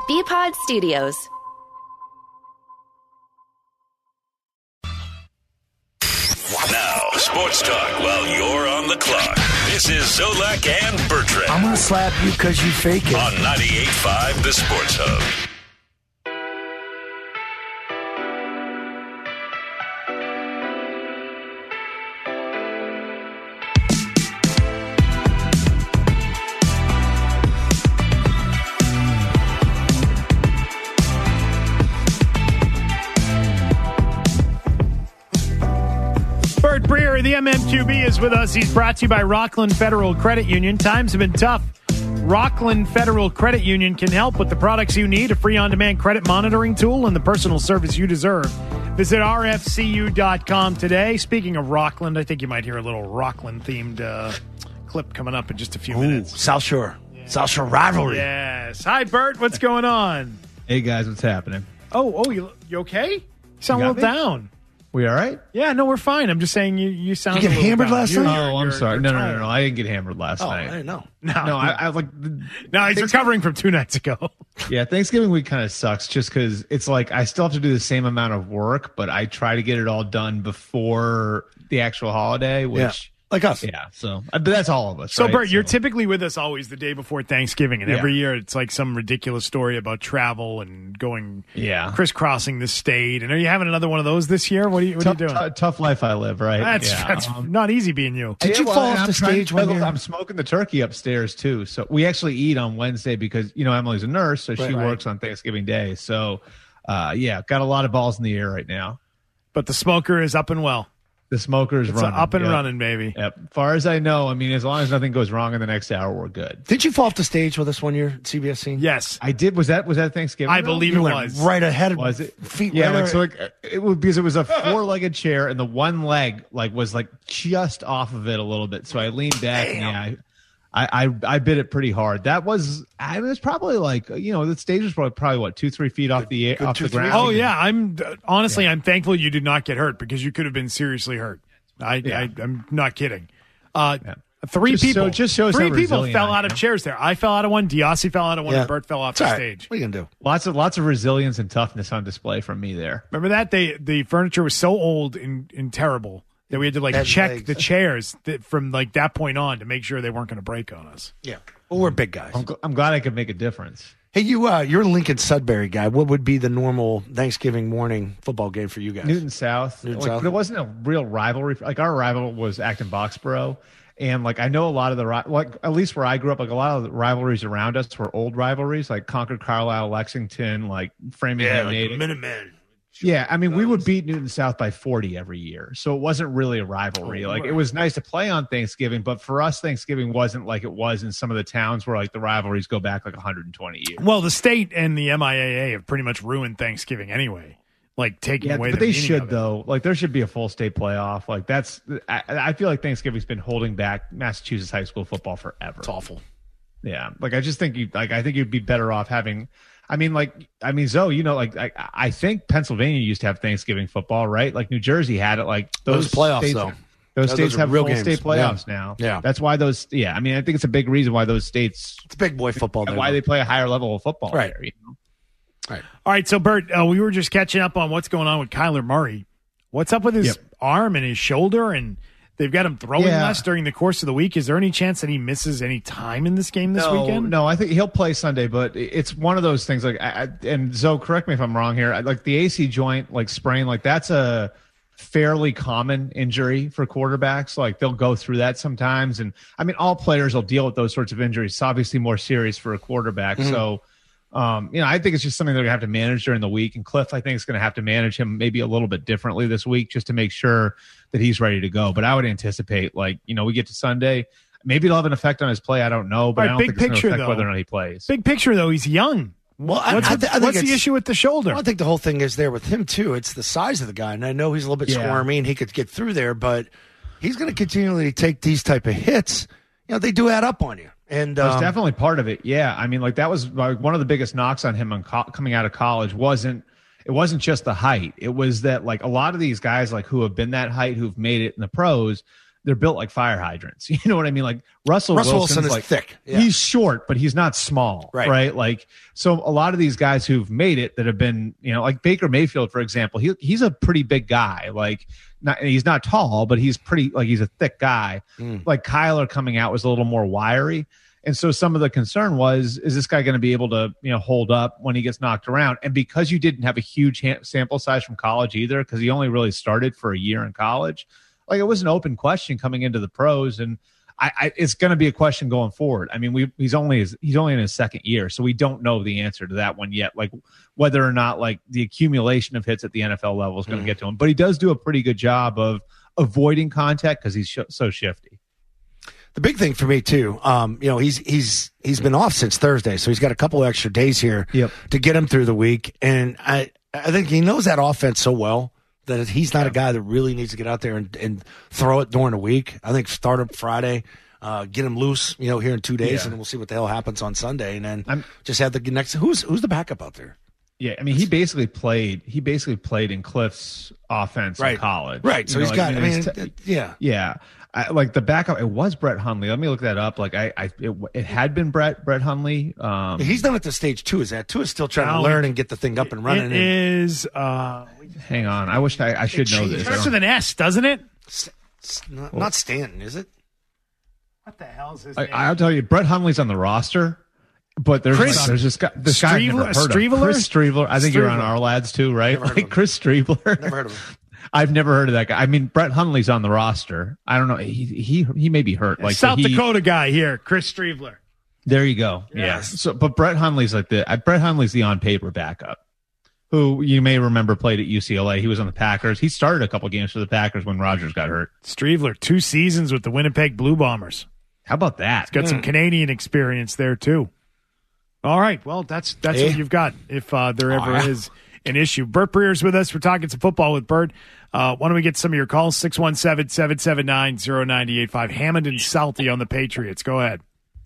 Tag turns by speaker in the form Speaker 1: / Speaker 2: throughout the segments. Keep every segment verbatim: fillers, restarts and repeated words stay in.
Speaker 1: B-Pod Studios.
Speaker 2: Now, sports talk while you're on the clock. This is Zolak and Bertrand.
Speaker 3: I'm going to slap you because you fake it.
Speaker 2: On ninety-eight point five, The Sports Hub.
Speaker 4: Bert Breer, the M M Q B, is with us. He's brought to you by Rockland Federal Credit Union. Times have been tough. Rockland Federal Credit Union can help with the products you need, a free on-demand credit monitoring tool, and the personal service you deserve. Visit R F C U dot com today. Speaking of Rockland, I think you might hear a little Rockland-themed uh, clip coming up in just a few
Speaker 3: Ooh,
Speaker 4: minutes.
Speaker 3: South Shore. Yeah. South Shore rivalry.
Speaker 4: Yes. Hi, Bert. What's going on?
Speaker 5: Hey, guys. What's happening?
Speaker 4: Oh, oh, you, you okay? You sound
Speaker 5: You
Speaker 4: a
Speaker 5: got
Speaker 4: little
Speaker 5: me?
Speaker 4: down.
Speaker 5: We all right?
Speaker 4: Yeah, no, we're fine. I'm just saying you, you sound
Speaker 3: You
Speaker 4: a
Speaker 3: get
Speaker 4: little
Speaker 3: hammered
Speaker 4: down.
Speaker 3: last
Speaker 4: You're-
Speaker 3: night?
Speaker 4: you're-
Speaker 5: Oh, I'm
Speaker 4: you're-
Speaker 5: sorry.
Speaker 4: you're
Speaker 5: No, no,
Speaker 4: tired.
Speaker 5: no, no. I didn't get hammered last
Speaker 3: Oh,
Speaker 5: night.
Speaker 3: I didn't know.
Speaker 4: No,
Speaker 5: No, I, I like.
Speaker 4: no, he's recovering from two nights ago.
Speaker 5: Yeah, Thanksgiving week kind of sucks just because it's like I still have to do the same amount of work, but I try to get it all done before the actual holiday, which.
Speaker 3: Yeah. Like us.
Speaker 5: Yeah, so but that's all of us.
Speaker 4: So,
Speaker 5: right?
Speaker 4: Bert, you're
Speaker 5: So-
Speaker 4: typically with us always the day before Thanksgiving, and
Speaker 5: Yeah.
Speaker 4: every year it's like some ridiculous story about travel and going,
Speaker 5: Yeah.
Speaker 4: crisscrossing the state. And are you having another one of those this year? What are you, what
Speaker 5: tough,
Speaker 4: are you doing?
Speaker 5: t- tough life I live, right?
Speaker 4: That's,
Speaker 5: yeah.
Speaker 4: that's
Speaker 5: Um,
Speaker 4: not easy being you.
Speaker 3: Did
Speaker 5: yeah,
Speaker 3: you
Speaker 5: well,
Speaker 3: fall
Speaker 5: and
Speaker 3: off
Speaker 5: I'm
Speaker 3: the
Speaker 5: trying to
Speaker 3: stage one
Speaker 5: juggle-
Speaker 3: year?
Speaker 5: I'm smoking the turkey upstairs too. So we actually eat on Wednesday because you know Emily's a nurse, so she
Speaker 3: Right, right.
Speaker 5: works on Thanksgiving Day. So, uh, yeah, got a lot of balls in the air right now.
Speaker 4: But the smoker is up and well.
Speaker 5: The smoker's
Speaker 4: It's
Speaker 5: running
Speaker 4: up and
Speaker 5: Yep.
Speaker 4: running, baby.
Speaker 5: Yep. Far as I know, I mean, as long as nothing goes wrong in the next hour, we're good.
Speaker 3: Did you fall off the stage with us one year at C B S scene?
Speaker 4: Yes.
Speaker 5: I did. Was that was that Thanksgiving?
Speaker 4: I
Speaker 5: though?
Speaker 4: believe
Speaker 3: You
Speaker 4: it
Speaker 3: went
Speaker 4: was.
Speaker 3: right ahead of
Speaker 5: Was it?
Speaker 3: feet.
Speaker 5: Yeah,
Speaker 3: right
Speaker 5: like
Speaker 3: over-
Speaker 5: so, like it was because it was a four-legged chair, and the one leg like was like just off of it a little bit. So I leaned back, and yeah, I, I, I, I bit it pretty hard. That was, I mean, it's probably like you know, the stage was probably, probably what two, three feet off the
Speaker 3: good
Speaker 5: off
Speaker 3: two,
Speaker 5: the
Speaker 3: three.
Speaker 5: ground.
Speaker 4: Oh, yeah. I'm honestly, I'm thankful you did not get hurt because you could have been seriously hurt. I,
Speaker 5: Yeah.
Speaker 4: I I'm not kidding. Uh,
Speaker 5: Yeah.
Speaker 4: Three
Speaker 5: Just
Speaker 4: people.
Speaker 5: so- just shows
Speaker 4: three
Speaker 5: how
Speaker 4: people
Speaker 5: resilient
Speaker 4: fell
Speaker 5: I
Speaker 4: out of
Speaker 5: am.
Speaker 4: chairs there. I fell out of one. Diossi fell out of one.
Speaker 3: Yeah.
Speaker 4: And Bert fell off
Speaker 3: It's
Speaker 4: the
Speaker 3: all right.
Speaker 4: stage.
Speaker 3: What are you gonna do?
Speaker 5: Lots of lots of resilience and toughness on display from me there.
Speaker 4: Remember that they the furniture was so old and, and terrible that we had to like
Speaker 3: Bad
Speaker 4: check
Speaker 3: legs.
Speaker 4: the chairs that from like that point on to make sure they weren't going to break on us.
Speaker 3: Yeah. Well, we're big guys.
Speaker 5: I'm, gl- I'm glad I could make a difference.
Speaker 3: Hey, you, uh, you're a Lincoln Sudbury guy. What would be the normal Thanksgiving morning football game for you guys?
Speaker 5: Newton South.
Speaker 3: Newton
Speaker 5: like,
Speaker 3: South.
Speaker 5: But it wasn't a real rivalry. Like our rival was Acton Boxborough. And like I know a lot of the ri- like at least where I grew up, like a lot of the rivalries around us were old rivalries, like Concord, Carlisle, Lexington, like Framingham, Natick.
Speaker 3: Minutemen.
Speaker 5: Yeah, I mean we would beat Newton South by forty every year, so it wasn't really a rivalry. Like it was nice to play on Thanksgiving, but for us, Thanksgiving wasn't like it was in some of the towns where like the rivalries go back like one hundred twenty years.
Speaker 4: Well, the state and the M I A A have pretty much ruined Thanksgiving anyway. Like taking
Speaker 5: Yeah,
Speaker 4: away,
Speaker 5: but
Speaker 4: the
Speaker 5: they
Speaker 4: meaning
Speaker 5: should
Speaker 4: of it.
Speaker 5: though. Like there should be a full state playoff. Like that's I, I feel like Thanksgiving's been holding back Massachusetts high school football forever.
Speaker 3: It's awful.
Speaker 5: Yeah, like I just think you like I think you'd be better off having. I mean, like I mean, Zoe, you know, like I, I think Pennsylvania used to have Thanksgiving football, right? Like New Jersey had it. Like those
Speaker 3: Those playoffs,
Speaker 5: states,
Speaker 3: though.
Speaker 5: Those
Speaker 3: Those
Speaker 5: states
Speaker 3: are
Speaker 5: have
Speaker 3: real
Speaker 5: full
Speaker 3: games.
Speaker 5: state playoffs
Speaker 3: Yeah.
Speaker 5: now.
Speaker 3: Yeah.
Speaker 5: that's why those. Yeah, I mean, I think it's a big reason why those states
Speaker 3: It's big boy football.
Speaker 5: why they play a higher level of football.
Speaker 3: Right.
Speaker 5: There, you know?
Speaker 3: Right.
Speaker 4: All right, so Bert, uh, we were just catching up on what's going on with Kyler Murray. What's up with his
Speaker 5: Yep.
Speaker 4: arm and his shoulder? And they've got him throwing
Speaker 5: Yeah.
Speaker 4: less during the course of the week. Is there any chance that he misses any time in this game this
Speaker 5: no,
Speaker 4: weekend?
Speaker 5: No, I think he'll play Sunday, but it's one of those things. Like, I, I- and Zoe, correct me if I'm wrong here. I- Like the A C joint, like sprain, like that's a fairly common injury for quarterbacks. Like they'll go through that sometimes, and I mean, all players will deal with those sorts of injuries. It's obviously more serious for a quarterback,
Speaker 3: Mm-hmm.
Speaker 5: so. Um, you know, I think it's just something they're going to have to manage during the week. And Cliff, I think, is going to have to manage him maybe a little bit differently this week just to make sure that he's ready to go. But I would anticipate, like, you know, we get to Sunday. Maybe it'll have an effect on his play. I don't know. But
Speaker 4: All right,
Speaker 5: I don't
Speaker 4: big
Speaker 5: think it's going to
Speaker 4: picture,
Speaker 5: affect
Speaker 4: though.
Speaker 5: whether or not he plays.
Speaker 4: Big picture, though, he's young.
Speaker 3: Well, I,
Speaker 4: What's,
Speaker 3: I,
Speaker 4: with-
Speaker 3: th- I think
Speaker 4: what's the
Speaker 3: it's-
Speaker 4: issue with the shoulder?
Speaker 3: I think the whole thing is there with him too. It's the size of the guy, and I know he's a little bit
Speaker 5: Yeah.
Speaker 3: squirmy, and he could get through there, but he's going to continually take these type of hits. You know, they do add up on you, and
Speaker 5: That's
Speaker 3: um,
Speaker 5: definitely part of it. Yeah, I mean, like that was like one of the biggest knocks on him on co- coming out of college. wasn't It wasn't just the height. It was that like a lot of these guys like who have been that height, who've made it in the pros, they're built like fire hydrants. You know what I mean? Like Russell,
Speaker 3: Russell
Speaker 5: Wilson's
Speaker 3: Wilson is
Speaker 5: like,
Speaker 3: thick. Yeah.
Speaker 5: He's short, but he's not small,
Speaker 3: Right.
Speaker 5: right? Like, so a lot of these guys who've made it that have been, you know, like Baker Mayfield, for example, he he's a pretty big guy. Like, not he's not tall, but he's pretty, like he's a thick guy.
Speaker 3: Mm.
Speaker 5: Like Kyler coming out was a little more wiry. And so some of the concern was, is this guy going to be able to, you know, hold up when he gets knocked around? And because you didn't have a huge ha- sample size from college either, because he only really started for a year in college, like it was an open question coming into the pros. And I, I it's going to be a question going forward. I mean, we he's only he's only in his second year, so we don't know the answer to that one yet. Like whether or not like the accumulation of hits at the N F L level is going to
Speaker 3: Mm.
Speaker 5: get to him. But he does do a pretty good job of avoiding contact because he's sh- so shifty.
Speaker 3: The big thing for me too, um, you know, he's he's he's been off since Thursday, so he's got a couple of extra days here
Speaker 5: Yep.
Speaker 3: to get him through the week, and I I think he knows that offense so well that he's not a guy that really needs to get out there and, and throw it during the week. I think start him Friday, uh, get him loose, you know, here in two days,
Speaker 5: Yeah.
Speaker 3: and then we'll see what the hell happens on Sunday, and then
Speaker 5: I'm-
Speaker 3: just have the next. Who's who's the backup out there?
Speaker 5: Yeah, I mean, he basically played. He basically played in Cliff's offense in college,
Speaker 3: right? So
Speaker 5: You
Speaker 3: he's
Speaker 5: know,
Speaker 3: got.
Speaker 5: like,
Speaker 3: I mean,
Speaker 5: it's
Speaker 3: it- yeah.
Speaker 5: Yeah, I, like the backup, it was Brett Hundley. Let me look that up. Like I, I it, it had been Brett Brett Hundley. Um,
Speaker 3: He's not at the stage two. Is that two is still trying
Speaker 4: No,
Speaker 3: to learn and get the thing up and running.
Speaker 4: It
Speaker 3: and,
Speaker 4: is. Uh,
Speaker 5: hang on, I wish I, I should know
Speaker 3: It
Speaker 5: this. I
Speaker 4: starts
Speaker 5: don't-
Speaker 4: with an S, doesn't it?
Speaker 3: S- s- not, not Stanton, is it?
Speaker 4: What the hell's his
Speaker 5: I,
Speaker 4: name?
Speaker 5: I'll tell you, Brett Hundley's on the roster, but there's
Speaker 4: Chris
Speaker 5: like, there's this guy. This guy I've never
Speaker 4: Streveler-
Speaker 5: heard of.
Speaker 4: Streveler?
Speaker 5: Chris Streveler. I think you're on
Speaker 3: Streveler.
Speaker 5: our lads too, right?
Speaker 3: Never heard of
Speaker 5: Like
Speaker 3: him.
Speaker 5: Chris Streveler.
Speaker 3: Never heard of him.
Speaker 5: I've never heard of that guy. I mean, Brett Hundley's on the roster. I don't know. He he he may be hurt. Like
Speaker 4: South
Speaker 5: he,
Speaker 4: Dakota guy here, Chris Streveler.
Speaker 5: There you go. Yeah.
Speaker 3: Yes.
Speaker 5: So, but Brett Hundley's like the uh, Brett Hundley's the on paper backup, who you may remember played at U C L A. He was on the Packers. He started a couple games for the Packers when Rodgers got hurt.
Speaker 4: Streveler, two seasons with the Winnipeg Blue Bombers.
Speaker 5: How about that?
Speaker 4: Got some Canadian experience there too. All right, well that's that's
Speaker 3: Hey.
Speaker 4: what you've got. If uh, there ever
Speaker 3: Oh, yeah.
Speaker 4: is an issue, Bert Breer's with us. We're talking some football with Bert. Uh, why don't we get some of your calls? six one seven, seven seven nine, zero nine eight five. Hammond and Salty on the Patriots. Go ahead.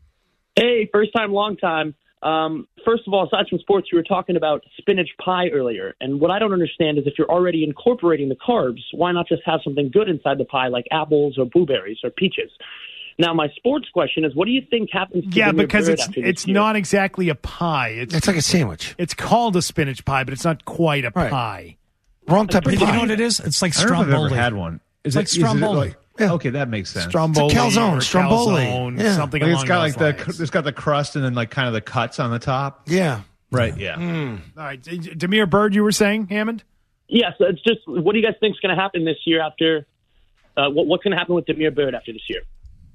Speaker 1: Hey, first time, long time. Um, first of all, aside from sports, you were talking about spinach pie earlier. And what I don't understand is if you're already incorporating the carbs, why not just have something good inside the pie like apples or blueberries or peaches? Now, my sports question is, what do you think happens to
Speaker 4: Yeah,
Speaker 1: Demir
Speaker 4: because
Speaker 1: Bird
Speaker 4: it's
Speaker 1: after this
Speaker 4: it's
Speaker 1: year?
Speaker 4: not exactly a pie. It's
Speaker 3: It's like a sandwich.
Speaker 4: it's called a spinach pie, but it's not quite a
Speaker 3: Right.
Speaker 4: pie.
Speaker 3: Wrong type of
Speaker 6: You
Speaker 3: pie.
Speaker 6: know what it is? It's like
Speaker 5: I don't know if I've ever
Speaker 6: stromboli.
Speaker 5: had one. Is
Speaker 6: Like
Speaker 5: it, is it
Speaker 6: stromboli.
Speaker 5: like-
Speaker 3: Yeah.
Speaker 5: Okay, that makes sense.
Speaker 4: Stromboli,
Speaker 3: It's a calzone,
Speaker 4: or
Speaker 3: stromboli.
Speaker 4: calzone,
Speaker 3: Yeah.
Speaker 4: something
Speaker 5: Like
Speaker 4: along
Speaker 5: it's got like
Speaker 4: those
Speaker 5: the
Speaker 4: lines.
Speaker 5: it's got the crust and then like kind of the cuts on the top.
Speaker 3: Yeah.
Speaker 5: Right. Yeah.
Speaker 4: All right, D- Demir Bird, you were saying, Hammond?
Speaker 1: Yeah, so it's just, what do you guys think is going to happen this year after, uh, what, what's going to happen with Demir Bird after this year?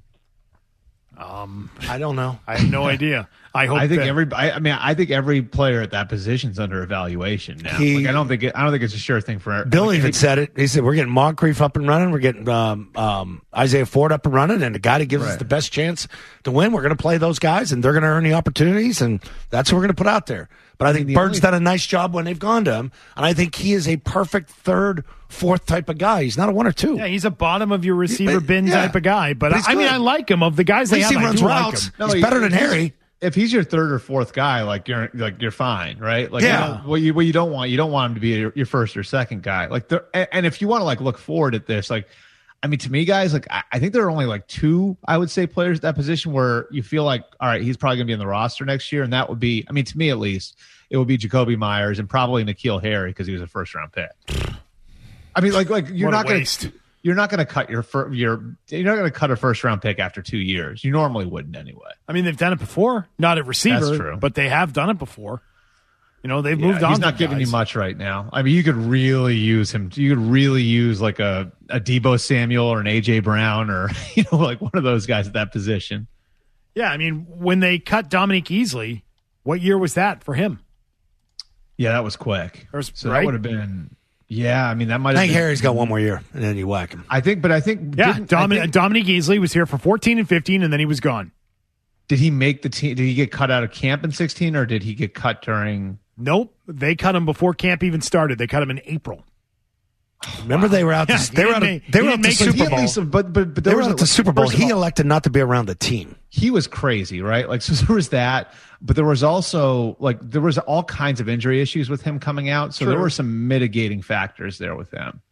Speaker 3: I don't know.
Speaker 4: I have no idea. I hope
Speaker 5: I think
Speaker 4: that-
Speaker 5: every. I, I mean, I think every player at that position's under evaluation now.
Speaker 3: He-
Speaker 5: like, I don't think. It, I don't think it's a sure thing for.
Speaker 3: Bill
Speaker 5: like,
Speaker 3: even
Speaker 5: any-
Speaker 3: said it. He said, we're getting Moncrief up and running. We're getting um, um, Isaiah Ford up and running. And the guy that gives us
Speaker 5: Right.
Speaker 3: the best chance to win, we're going to play those guys, and they're going to earn the opportunities. And that's what we're going to put out there. But I think
Speaker 5: the
Speaker 3: Bird's
Speaker 5: only-
Speaker 3: done a nice job when they've gone to him. And I think he is a perfect third, fourth type of guy. He's not a one or two.
Speaker 4: Yeah, he's a bottom of your receiver
Speaker 3: but-
Speaker 4: bin
Speaker 3: yeah.
Speaker 4: type of guy. But,
Speaker 3: But he's
Speaker 4: I, I mean,
Speaker 3: good.
Speaker 4: I like him. Of the guys
Speaker 3: At
Speaker 4: they
Speaker 3: least
Speaker 4: have,
Speaker 3: he
Speaker 4: I
Speaker 3: runs
Speaker 4: do like
Speaker 3: routes.
Speaker 4: him.
Speaker 5: No,
Speaker 3: He's
Speaker 5: he-
Speaker 3: better than
Speaker 5: he's-
Speaker 3: Harry.
Speaker 5: If he's your third or fourth guy, like you're like you're fine, right? Like
Speaker 3: Yeah.
Speaker 5: you know, what you what you don't want, you don't want him to be your, your first or second guy. Like there, and, and if you want to like look forward at this, like I mean, to me, guys, like I, I think there are only like two, I would say, players at that position where you feel like, all right, he's probably gonna be in the roster next year, and that would be, I mean, to me at least, it would be Jacoby Myers and probably N'Keal Harry because he was a first round pick. I mean, like like you're
Speaker 4: What a
Speaker 5: not gonna
Speaker 4: waste.
Speaker 5: you're not gonna cut your fir- your you're not gonna cut a first round pick after two years. You normally wouldn't anyway.
Speaker 4: I mean, they've done it before. Not at receiver,
Speaker 5: That's true.
Speaker 4: but they have done it before. You know, they've
Speaker 5: Yeah,
Speaker 4: moved on.
Speaker 5: he's not
Speaker 4: to
Speaker 5: giving
Speaker 4: guys.
Speaker 5: you much right now. I mean, you could really use him. You could really use like a, a Debo Samuel or an A J Brown or, you know, like one of those guys at that position.
Speaker 4: Yeah, I mean, when they cut Dominique Easley, what year was that for him?
Speaker 5: Yeah, that was quick.
Speaker 4: Or-
Speaker 5: So
Speaker 4: right?
Speaker 5: that would have been, yeah, I mean, that might
Speaker 3: I
Speaker 5: have
Speaker 3: think
Speaker 5: been.
Speaker 3: Harry's got one more year, and then you whack him.
Speaker 5: I think, but I think,
Speaker 4: Yeah,
Speaker 5: didn't- I
Speaker 4: Domin-
Speaker 5: think-
Speaker 4: Dominique Easley was here for fourteen and fifteen, and then he was gone.
Speaker 5: did he make the team? Did he get cut out of camp in sixteen or did he get cut during?
Speaker 4: Nope, they cut him before camp even started. They cut him in April.
Speaker 3: Remember, they were out.
Speaker 4: Yeah,
Speaker 3: To, they
Speaker 4: he
Speaker 3: were out.
Speaker 4: didn't
Speaker 3: Of, they
Speaker 4: make-
Speaker 3: were
Speaker 4: he
Speaker 3: out
Speaker 4: didn't
Speaker 3: to
Speaker 4: make it.
Speaker 3: Super
Speaker 5: He at
Speaker 3: Bowl.
Speaker 5: least- but, but, but
Speaker 3: They
Speaker 5: there
Speaker 3: were
Speaker 5: was
Speaker 3: out to
Speaker 5: a-
Speaker 3: Super Bowl.
Speaker 5: first of
Speaker 3: He
Speaker 5: all-
Speaker 3: elected not to be around the team.
Speaker 5: he was crazy, right? Like, so there was that, but there was also like there was all kinds of injury issues with him coming out. So there
Speaker 4: True.
Speaker 5: were some mitigating factors there with him.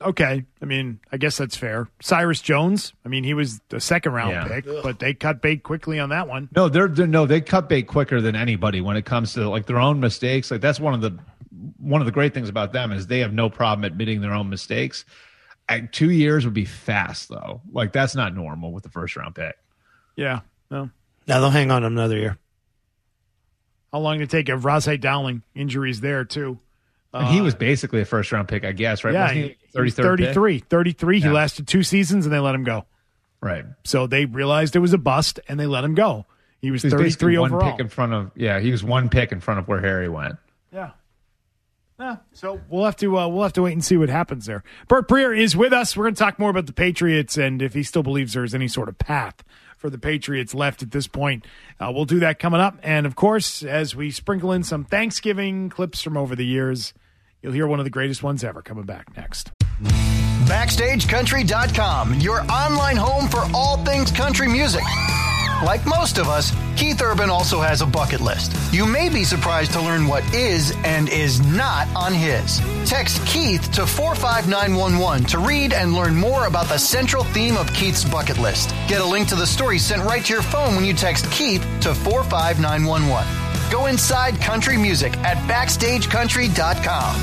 Speaker 4: Okay. I mean, I guess that's fair. Cyrus Jones, I mean, he was the second round
Speaker 5: Yeah.
Speaker 4: pick, but they cut bait quickly on that one.
Speaker 5: No, they're, they're no, they cut bait quicker than anybody when it comes to like their own mistakes. Like that's one of the one of the great things about them is they have no problem admitting their own mistakes. And two years would be fast though. Like that's not normal with the first round pick.
Speaker 4: Yeah. No.
Speaker 3: Now they'll hang on another year.
Speaker 4: How long did it take? Of Rosé Dowling injuries there too.
Speaker 5: And he was basically a first round pick, I guess, right?
Speaker 4: Yeah,
Speaker 5: Wasn't he
Speaker 4: he was
Speaker 5: thirty-third
Speaker 4: thirty-three.
Speaker 5: pick?
Speaker 4: thirty-three. He
Speaker 5: Yeah.
Speaker 4: lasted two seasons and they let him go.
Speaker 5: Right.
Speaker 4: So they realized it was a bust and they let him go. He was
Speaker 5: He's
Speaker 4: thirty-three
Speaker 5: basically one
Speaker 4: overall.
Speaker 5: pick in front of yeah, he was one pick in front of where Harry went.
Speaker 4: Yeah. Yeah. So we'll have to uh, we'll have to wait and see what happens there. Bert Breer is with us. We're going to talk more about the Patriots and if he still believes there is any sort of path for the Patriots left at this point. Uh, we'll do that coming up. And of course, as we sprinkle in some Thanksgiving clips from over the years, you'll hear one of the greatest ones ever coming back next.
Speaker 6: Backstage Country dot com, your online home for all things country music. Like most of us, Keith Urban also has a bucket list. You may be surprised to learn what is and is not on his. Text Keith to four five nine one one to read and learn more about the central theme of Keith's bucket list. Get a link to the story sent right to your phone when you text Keith to four five nine one one. Go inside country music at Backstage Country dot com.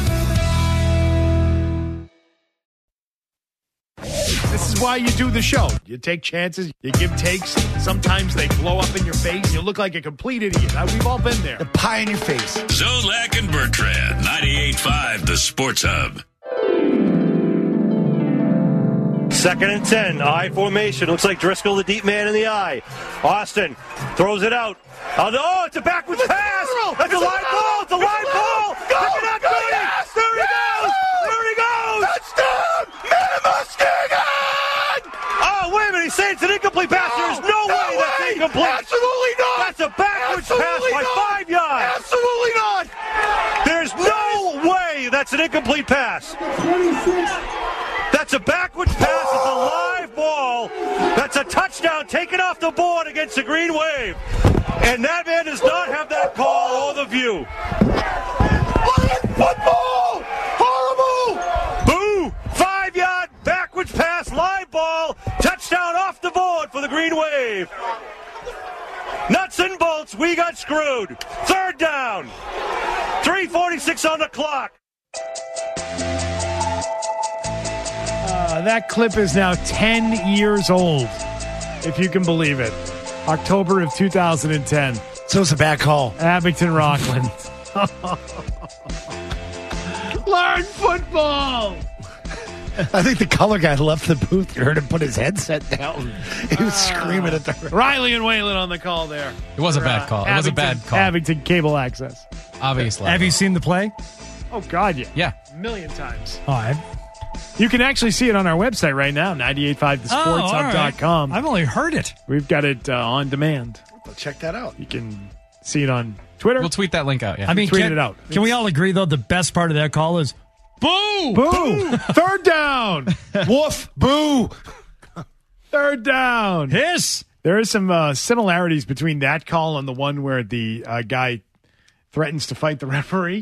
Speaker 4: This is why you do the show. You take chances, you give takes. Sometimes they blow up in your face. You look like a complete idiot. Uh, We've all been there.
Speaker 3: The pie in your face.
Speaker 2: Zolak and Bertrand, ninety-eight point five, the Sports Hub.
Speaker 7: Second and ten, I formation. Looks like Driscoll, the deep man in the eye. Austin throws it out. Oh, it's a backwards pass. That's a live ball. It's a live ball. Pick it up, Cody. There he goes. There he goes. Touchdown, Muskegon. Oh, wait a minute. He's saying it's an incomplete pass. There's no way that's incomplete. Absolutely not. That's a backwards pass by five yards. Absolutely not. There's no way that's an incomplete pass. That's a backwards pass. It's a live ball. That's a touchdown taken off the board against the Green Wave. And that man does not have that call or the view. Football! Horrible! Boo! Five-yard backwards pass, live ball, touchdown off the board for the Green Wave. Nuts and bolts, we got screwed. Third down. three forty-six on the clock.
Speaker 4: Uh, that clip is now ten years old, if you can believe it. October of two thousand ten.
Speaker 3: So it's a bad call.
Speaker 4: Abington, Rockland. Learn football!
Speaker 3: I think the color guy left the booth. You heard him put his headset down. He was screaming at the...
Speaker 4: Riley and Waylon on the call there.
Speaker 8: It was a
Speaker 4: For,
Speaker 8: bad
Speaker 4: uh,
Speaker 8: call. It was a bad
Speaker 4: Abington-
Speaker 8: call.
Speaker 4: Abington Cable Access.
Speaker 8: Obviously.
Speaker 9: Have you seen the play?
Speaker 4: Oh, God, yeah.
Speaker 8: Yeah.
Speaker 4: A million times.
Speaker 9: Oh, I've,
Speaker 4: You can actually see it on our website right now, ninety-eight point five the sports hub dot com.
Speaker 9: oh, I've only heard it.
Speaker 4: We've got it uh, on demand.
Speaker 3: Check that out.
Speaker 4: You can see it on Twitter.
Speaker 8: We'll tweet that link out. Yeah.
Speaker 9: I mean,
Speaker 4: tweet
Speaker 9: can,
Speaker 4: it out.
Speaker 9: Can we all agree, though, the best part of that call is boo!
Speaker 4: Boo! Third down!
Speaker 3: Woof! Boo!
Speaker 4: Third down!
Speaker 9: Hiss!
Speaker 4: There is some uh, similarities between that call and the one where the uh, guy threatens to fight the referee.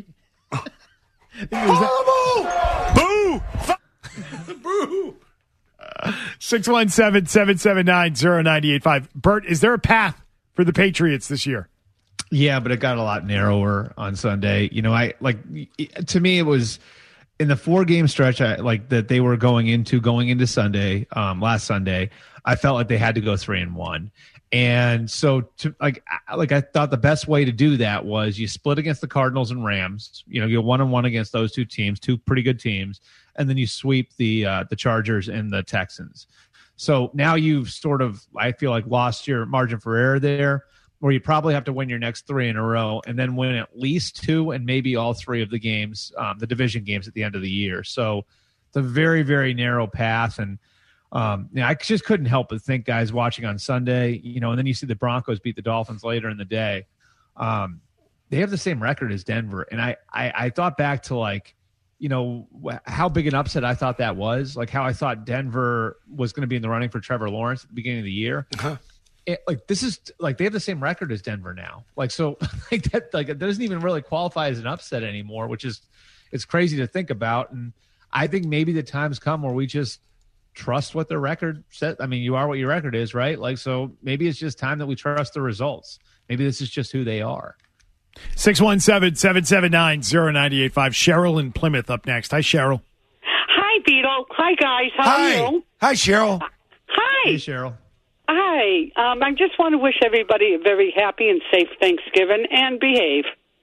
Speaker 7: Boo!
Speaker 4: Boo! six one seven, seven seven nine, zero nine eight five. Bert, is there a path for the Patriots this year?
Speaker 5: Yeah, but it got a lot narrower on Sunday. You know, I like to me it was in the four game stretch I, like that they were going into going into Sunday, um, last Sunday. I felt like they had to go three and one, and so to like like I thought the best way to do that was you split against the Cardinals and Rams. You know, you're one and one against those two teams, two pretty good teams, and then you sweep the uh, the Chargers and the Texans. So now you've sort of I feel like lost your margin for error there, where you probably have to win your next three in a row and then win at least two and maybe all three of the games, um, the division games at the end of the year. So it's a very, very narrow path. And um, you know, I just couldn't help but think, guys, watching on Sunday, you know, and then you see the Broncos beat the Dolphins later in the day. Um, they have the same record as Denver. And I, I, I thought back to like, you know, how big an upset I thought that was, like how I thought Denver was going to be in the running for Trevor Lawrence at the beginning of the year. Uh-huh. It, like this is like they have the same record as Denver now. Like so, like that like it doesn't even really qualify as an upset anymore, which is it's crazy to think about. And I think maybe the time's come where we just trust what the record said. I mean, you are what your record is, right? Like, so maybe it's just time that we trust the results. Maybe this is just who they are.
Speaker 4: six one seven, seven seven nine, zero nine eight five. Cheryl in Plymouth up next. Hi, Cheryl.
Speaker 8: Hi, Beetle. Hi, guys. How
Speaker 3: Hi.
Speaker 8: are you?
Speaker 3: Hi, Cheryl.
Speaker 8: Hi.
Speaker 5: Hey, Cheryl.
Speaker 8: Hi. Um, I just want to wish everybody a very happy and safe Thanksgiving and behave.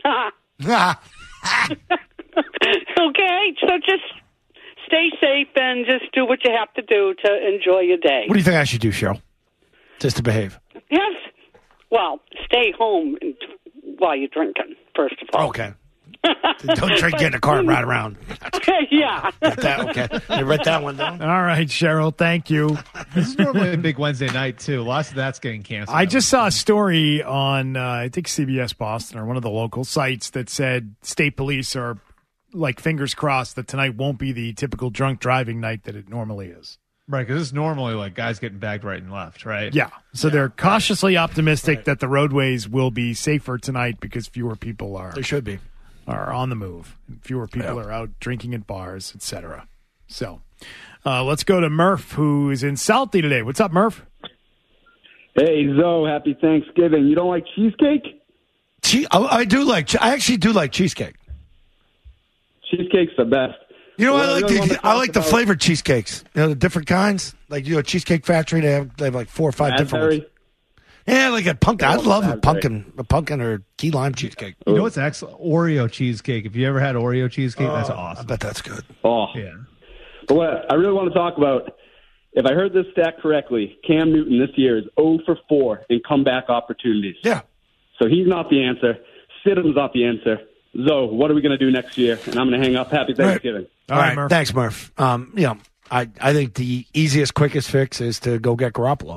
Speaker 8: Okay, so just stay safe and just do what you have to do to enjoy your day.
Speaker 3: What do you think I should do, Cheryl? Just to behave.
Speaker 8: Yes. Well, stay home and, while you're drinking, first of all.
Speaker 3: Okay. Don't drink, get in the car and ride around.
Speaker 8: Yeah.
Speaker 3: Got that, okay. I read that one down.
Speaker 4: All right, Cheryl. Thank you.
Speaker 5: This is normally a big Wednesday night, too. Lots of that's getting canceled.
Speaker 4: I just saw a story on, uh, I think, C B S Boston or one of the local sites that said state police are, like, fingers crossed that tonight won't be the typical drunk driving night that it normally is.
Speaker 5: Right, because it's normally like guys getting bagged right and left, right?
Speaker 4: Yeah. So yeah. They're cautiously optimistic
Speaker 3: right.
Speaker 4: that the roadways will be safer tonight because fewer people are.
Speaker 3: They should be.
Speaker 4: Are on the move. Fewer people
Speaker 3: yeah.
Speaker 4: are out drinking at bars, et cetera. So uh, let's go to Murph, who is in Southie today. What's up, Murph?
Speaker 10: Hey, Zoe, happy Thanksgiving. You don't like cheesecake?
Speaker 3: Che- I, I do like. I actually do like cheesecake.
Speaker 10: Cheesecake's the best.
Speaker 3: You know,
Speaker 10: well,
Speaker 3: I like
Speaker 10: really
Speaker 3: the I like
Speaker 10: about...
Speaker 3: the flavored cheesecakes. You know, the different kinds. Like you know, Cheesecake Factory. They have they have like four or five
Speaker 10: Raspberry.
Speaker 3: different ones. Yeah, like a pumpkin. I love a
Speaker 10: raspberry.
Speaker 3: pumpkin, a pumpkin or key lime cheesecake.
Speaker 5: You know what's excellent? Oreo cheesecake. If you ever had Oreo cheesecake, that's
Speaker 3: Oh,
Speaker 5: awesome.
Speaker 3: I bet that's good.
Speaker 10: Oh,
Speaker 5: Yeah.
Speaker 10: But what I really want to talk about, if I heard this stat correctly, Cam Newton this year is zero for four in comeback opportunities.
Speaker 3: Yeah.
Speaker 10: So he's not the answer. Stidham's not the answer. Zoe, what are we going to do next year? And I'm going to hang up. Happy Thanksgiving.
Speaker 3: All right, Murph. Thanks, Murph. Um, you know, I, I think the easiest, quickest fix is to go get Garoppolo.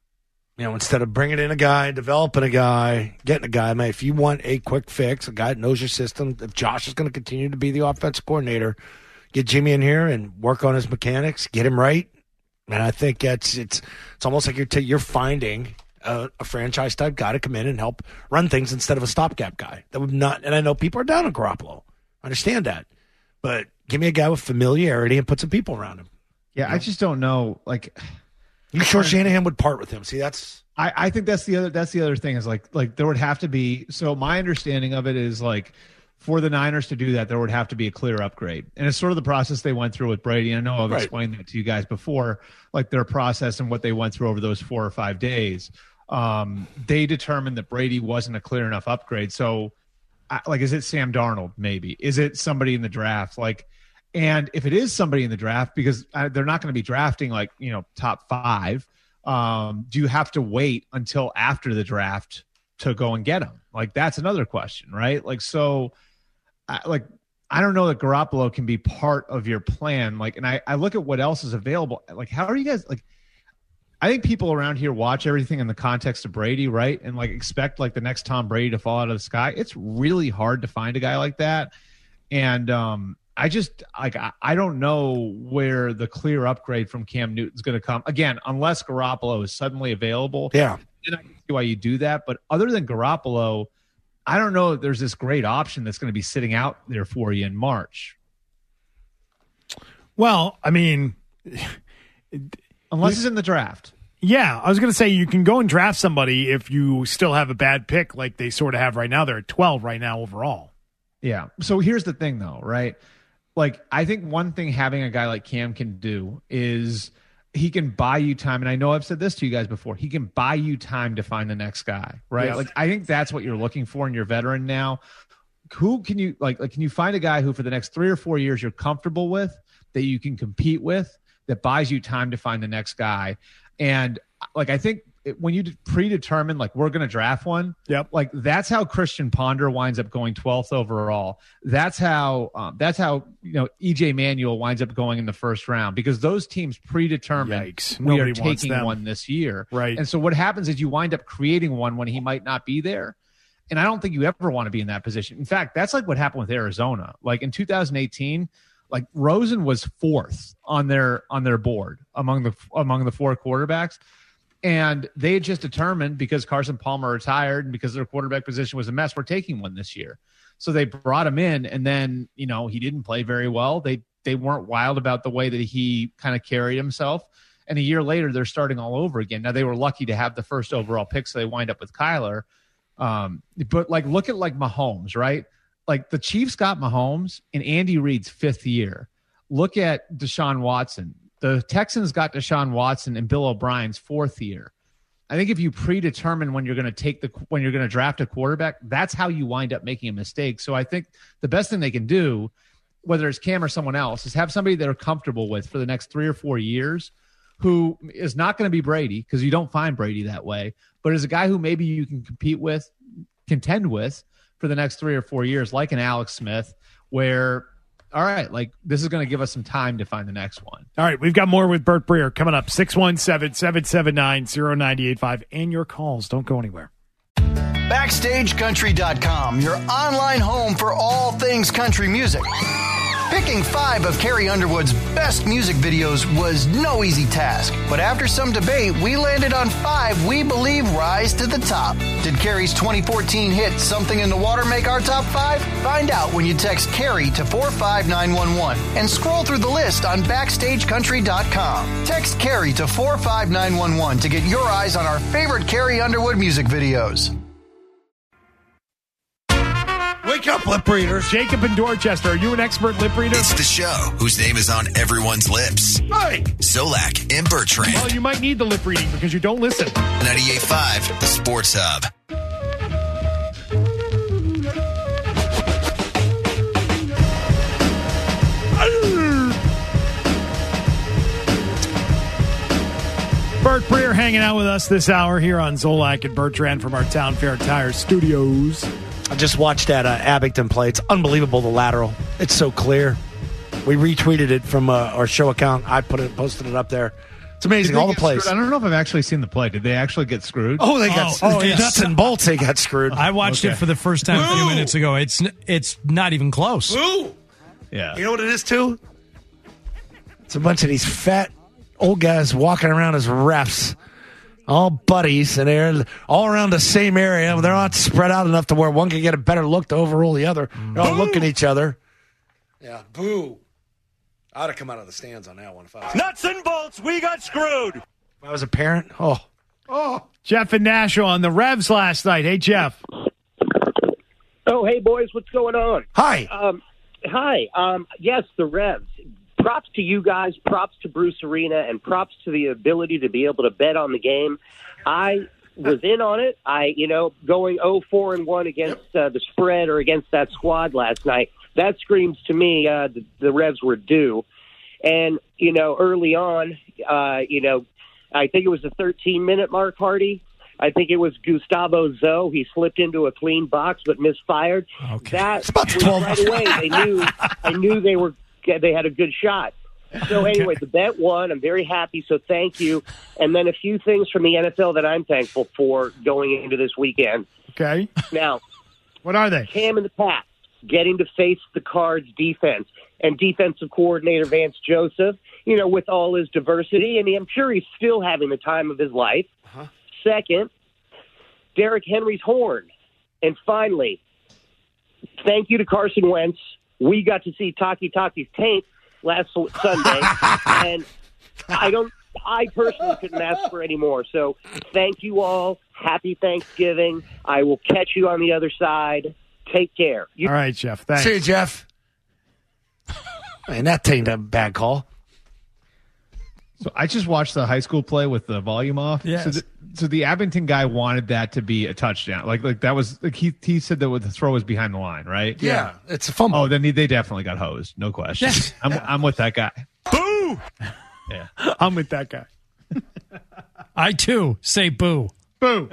Speaker 3: You know, instead of bringing in a guy, developing a guy, getting a guy. I mean, if you want a quick fix, a guy that knows your system, if Josh is going to continue to be the offensive coordinator, get Jimmy in here and work on his mechanics, get him right. And I think it's it's it's almost like you're t- you're finding a, a franchise type guy to come in and help run things instead of a stopgap guy. That would not. And I know people are down on Garoppolo. I understand that, but give me a guy with familiarity and put some people around him.
Speaker 5: Yeah, you know? I just don't know. Like,
Speaker 3: you sure Shanahan would part with him? See, that's.
Speaker 5: I, I think that's the other. That's the other thing is like like there would have to be. So my understanding of it is like. For the Niners to do that, there would have to be a clear upgrade. And it's sort of the process they went through with Brady. I know I've
Speaker 3: right.
Speaker 5: explained that to you guys before, like their process and what they went through over those four or five days. Um, they determined that Brady wasn't a clear enough upgrade. So, like, is it Sam Darnold? Maybe. Is it somebody in the draft? Like, and if it is somebody in the draft, because they're not going to be drafting, like, you know, top five, um, do you have to wait until after the draft to go and get them? Like, that's another question, right? Like, so... I, like, I don't know that Garoppolo can be part of your plan. Like, and I, I look at what else is available. Like, how are you guys like, I think people around here watch everything in the context of Brady, right? And like expect like the next Tom Brady to fall out of the sky. It's really hard to find a guy like that. And um, I just like, I, I don't know where the clear upgrade from Cam Newton's going to come again, unless Garoppolo is suddenly available.
Speaker 3: Yeah.
Speaker 5: Then I can see why you do that. But other than Garoppolo, I don't know if there's this great option that's going to be sitting out there for you in March.
Speaker 4: Well, I mean,
Speaker 5: unless it's in the draft.
Speaker 4: Yeah, I was going to say you can go and draft somebody if you still have a bad pick like they sort of have right now. They're at twelve right now overall.
Speaker 5: Yeah. So here's the thing, though, right? Like, I think one thing having a guy like Cam can do is he can buy you time. And I know I've said this to you guys before. He can buy you time to find the next guy, right? Yes. Like, I think that's what you're looking for in your veteran now. Who can you like, like, can you find a guy who for the next three or four years you're comfortable with, that you can compete with, that buys you time to find the next guy? And like, I think it, when you predetermine, like, we're going to draft one,
Speaker 4: yep.
Speaker 5: like that's how Christian Ponder winds up going twelfth overall. That's how, um, that's how, you know, E J Manuel winds up going in the first round, because those teams predetermine
Speaker 4: Yikes.
Speaker 5: we
Speaker 4: Nobody
Speaker 5: are taking
Speaker 4: them.
Speaker 5: one this year.
Speaker 4: Right.
Speaker 5: And so what happens is you wind up creating one when he might not be there. And I don't think you ever want to be in that position. In fact, that's like what happened with Arizona. Like in two thousand eighteen, like Rosen was fourth on their, on their board among the, among the four quarterbacks. And they had just determined, because Carson Palmer retired and because their quarterback position was a mess, we're taking one this year. So they brought him in, and then, you know, he didn't play very well. They they weren't wild about the way that he kind of carried himself. And a year later, they're starting all over again. Now, they were lucky to have the first overall pick, so they wind up with Kyler. Um, but, like, look at, like, Mahomes, right? Like, the Chiefs got Mahomes in Andy Reid's fifth year. Look at Deshaun Watson. The Texans got Deshaun Watson in Bill O'Brien's fourth year. I think if you predetermine when you're going to take the when you're going to draft a quarterback, that's how you wind up making a mistake. So I think the best thing they can do, whether it's Cam or someone else, is have somebody they're comfortable with for the next three or four years, who is not going to be Brady, because you don't find Brady that way, but is a guy who maybe you can compete with, contend with for the next three or four years, like an Alex Smith, where, all right, like this is going to give us some time to find the next one.
Speaker 4: All right, we've got more with Burt Breer coming up. six one seven, seven seven nine, zero nine eight five. And your calls. Don't go anywhere.
Speaker 6: Backstage Country dot com, your online home for all things country music. Picking five of Carrie Underwood's best music videos was no easy task, but after some debate, we landed on five we believe rise to the top. Did Carrie's twenty fourteen hit Something in the Water make our top five? Find out when you text Carrie to four five nine one one and scroll through the list on Backstage Country dot com. Text Carrie to four five nine one one to get your eyes on our favorite Carrie Underwood music videos.
Speaker 3: Wake up, lip readers.
Speaker 4: Jacob in Dorchester, are you an expert lip reader?
Speaker 11: It's the show whose name is on everyone's lips.
Speaker 3: Hey.
Speaker 11: Zolak and Bertrand.
Speaker 4: Well, you might need the lip reading because you don't listen.
Speaker 11: ninety-eight point five, the Sports Hub.
Speaker 4: Burt Breer hanging out with us this hour here on Zolak and Bertrand from our Town Fair Tire Studios.
Speaker 3: I just watched that uh, Abington play. It's unbelievable, the lateral. It's so clear. We retweeted it from uh, our show account. I put it, posted it up there. It's amazing, all the plays.
Speaker 5: Screwed? I don't know if I've actually seen the play. Did they actually get screwed?
Speaker 3: Oh, they got
Speaker 9: oh, oh,
Speaker 3: nuts
Speaker 9: yes.
Speaker 3: and bolts. They got screwed.
Speaker 9: I watched
Speaker 5: Okay.
Speaker 9: it for the first time a few
Speaker 3: Ooh.
Speaker 9: minutes ago. It's it's not even close.
Speaker 3: Ooh.
Speaker 5: Yeah.
Speaker 3: You know what it is, too? It's a bunch of these fat old guys walking around as refs. All buddies, and they're all around the same area. They're not spread out enough to where one can get a better look to overrule the other. They're all looking at each other. Yeah, boo. I would have come out of the stands on that one if I was,
Speaker 7: Nuts and bolts, we got screwed.
Speaker 3: if I was a parent. Oh.
Speaker 4: Oh, Jeff and Nashville on the Revs last night. Hey, Jeff.
Speaker 12: Oh, hey, boys, what's going on?
Speaker 3: Hi.
Speaker 12: Um, hi. Um, yes, the Revs. Props to you guys, props to Bruce Arena, and props to the ability to be able to bet on the game. I was in on it. I, you know, going oh four and one against uh, the spread or against that squad last night, that screams to me uh, the, the Revs were due. And, you know, early on, uh, you know, I think it was the thirteen-minute mark, Hardy. I think it was Gustavo Zoe. He slipped into a clean box but misfired.
Speaker 9: Okay.
Speaker 12: That
Speaker 3: It's about
Speaker 12: was
Speaker 3: twelve.
Speaker 12: right away. They knew, I knew they were they had a good shot. So anyway, the bet won. I'm very happy, so thank you. And then a few things from the N F L that I'm thankful for going into this weekend.
Speaker 4: Okay.
Speaker 12: Now,
Speaker 4: what are they?
Speaker 12: Cam in the past, getting to face the Cards defense and defensive coordinator Vance Joseph, you know, with all his diversity, and he, I'm sure he's still having the time of his life.
Speaker 3: Uh-huh.
Speaker 12: Second, Derrick Henry's horn. And finally, thank you to Carson Wentz. We got to see Taki Taki's taint last Sunday, and I don't. I personally couldn't ask for any more. So thank you all. Happy Thanksgiving. I will catch you on the other side. Take care. You-
Speaker 4: All right, Jeff. Thanks.
Speaker 3: See you, Jeff. Man, that ain't a bad call.
Speaker 5: So I just watched the high school play with the volume off.
Speaker 9: Yes.
Speaker 5: So the, so the Abington guy wanted that to be a touchdown. Like like that was like he he said that the throw was behind the line, right?
Speaker 3: Yeah, it's a fumble.
Speaker 5: Oh, then he, they definitely got hosed. No question.
Speaker 9: Yes.
Speaker 5: I'm I'm with that guy.
Speaker 7: Boo!
Speaker 5: Yeah.
Speaker 4: I'm with that guy.
Speaker 9: I, too, say boo.
Speaker 4: Boo.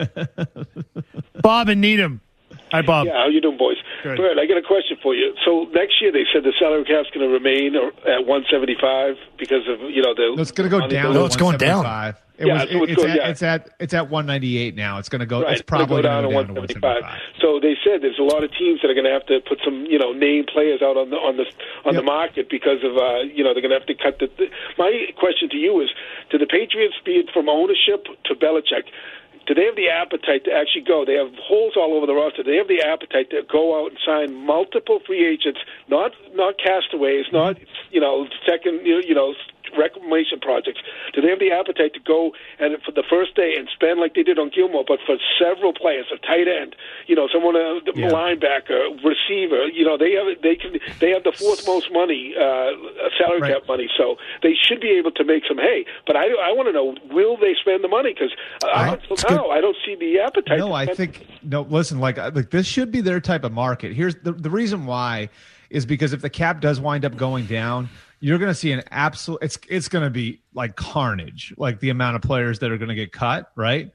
Speaker 4: Bob and Needham. Hi, Bob.
Speaker 13: Yeah, how you doing, boys?
Speaker 4: Good.
Speaker 13: Bert, I got a question for you. So next year they said the salary cap's going to remain at one seventy-five because of you know the.
Speaker 5: No, it's going to go down.
Speaker 3: No,
Speaker 5: to
Speaker 3: it's going down.
Speaker 5: one seventy-five. It
Speaker 13: Yeah,
Speaker 5: was,
Speaker 13: so it's
Speaker 5: it's,
Speaker 13: going-
Speaker 5: at,
Speaker 13: yeah.
Speaker 5: it's at it's at one ninety-eight now. It's going to go.
Speaker 13: Right,
Speaker 5: It's probably
Speaker 13: gonna
Speaker 5: going
Speaker 13: go
Speaker 5: to
Speaker 13: down
Speaker 5: go
Speaker 13: to
Speaker 5: down to
Speaker 13: one
Speaker 5: one
Speaker 13: seventy-five.
Speaker 5: seventy-five.
Speaker 13: So they said there's a lot of teams that are going to have to put some you know name players out on the on the on
Speaker 5: Yep.
Speaker 13: the market because of uh, you know they're going to have to cut the, the. My question to you is: do the Patriots, be it from ownership to Belichick, do they have the appetite to actually go? They have holes all over the roster. Do they have the appetite to go out and sign multiple free agents, not not castaways, not you know second you know reclamation projects? Do they have the appetite to go and for the first day and spend like they did on Gilmore, but for several players, a tight end, you know, someone a yeah. linebacker, receiver, you know, they have they can they have the fourth most money uh, salary right. cap money, so they should be able to make some hay. But I I want to know, will they spend the money? Because uh, until now, I don't see the appetite.
Speaker 5: No, I think no. Listen, like like this should be their type of market. Here's the the reason why is because if the cap does wind up going down, you're going to see an absolute. It's it's going to be like carnage, like the amount of players that are going to get cut, right?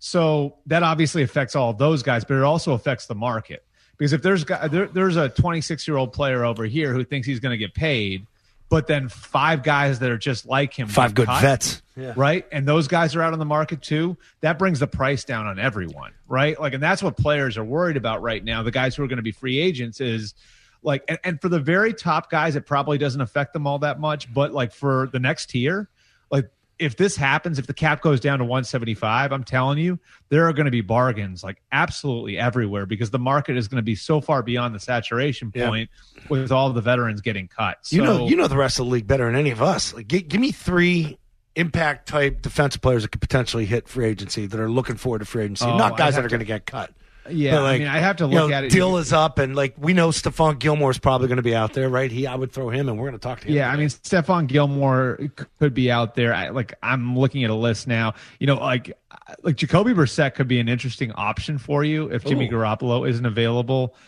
Speaker 5: So that obviously affects all of those guys, but it also affects the market because if there's there, there's a twenty-six year old player over here who thinks he's going to get paid, but then five guys that are just like him,
Speaker 3: five good
Speaker 5: cut,
Speaker 3: vets, yeah.
Speaker 5: right? And those guys are out on the market too. That brings the price down on everyone, right? Like, and that's what players are worried about right now. The guys who are going to be free agents is. Like, and, and for the very top guys, it probably doesn't affect them all that much. But like for the next tier, like if this happens, if the cap goes down to one seventy-five, I'm telling you, there are going to be bargains like absolutely everywhere because the market is going to be so far beyond the saturation point yeah. with all the veterans getting cut. So,
Speaker 3: you know, you know the rest of the league better than any of us. Like, give, give me three impact type defensive players that could potentially hit free agency that are looking forward to free agency,
Speaker 5: oh,
Speaker 3: not guys that are
Speaker 5: to-
Speaker 3: going to get cut.
Speaker 5: Yeah,
Speaker 3: like,
Speaker 5: I mean, I have to look
Speaker 3: you know,
Speaker 5: at it.
Speaker 3: Dill is up, and like we know Stephon Gilmore is probably going to be out there, right? He, I would throw him, and we're going to talk to him.
Speaker 5: Yeah, I mean, Stephon Gilmore could be out there. I, like I'm looking at a list now. You know, like like Jacoby Brissett could be an interesting option for you if Jimmy Ooh. Garoppolo isn't available.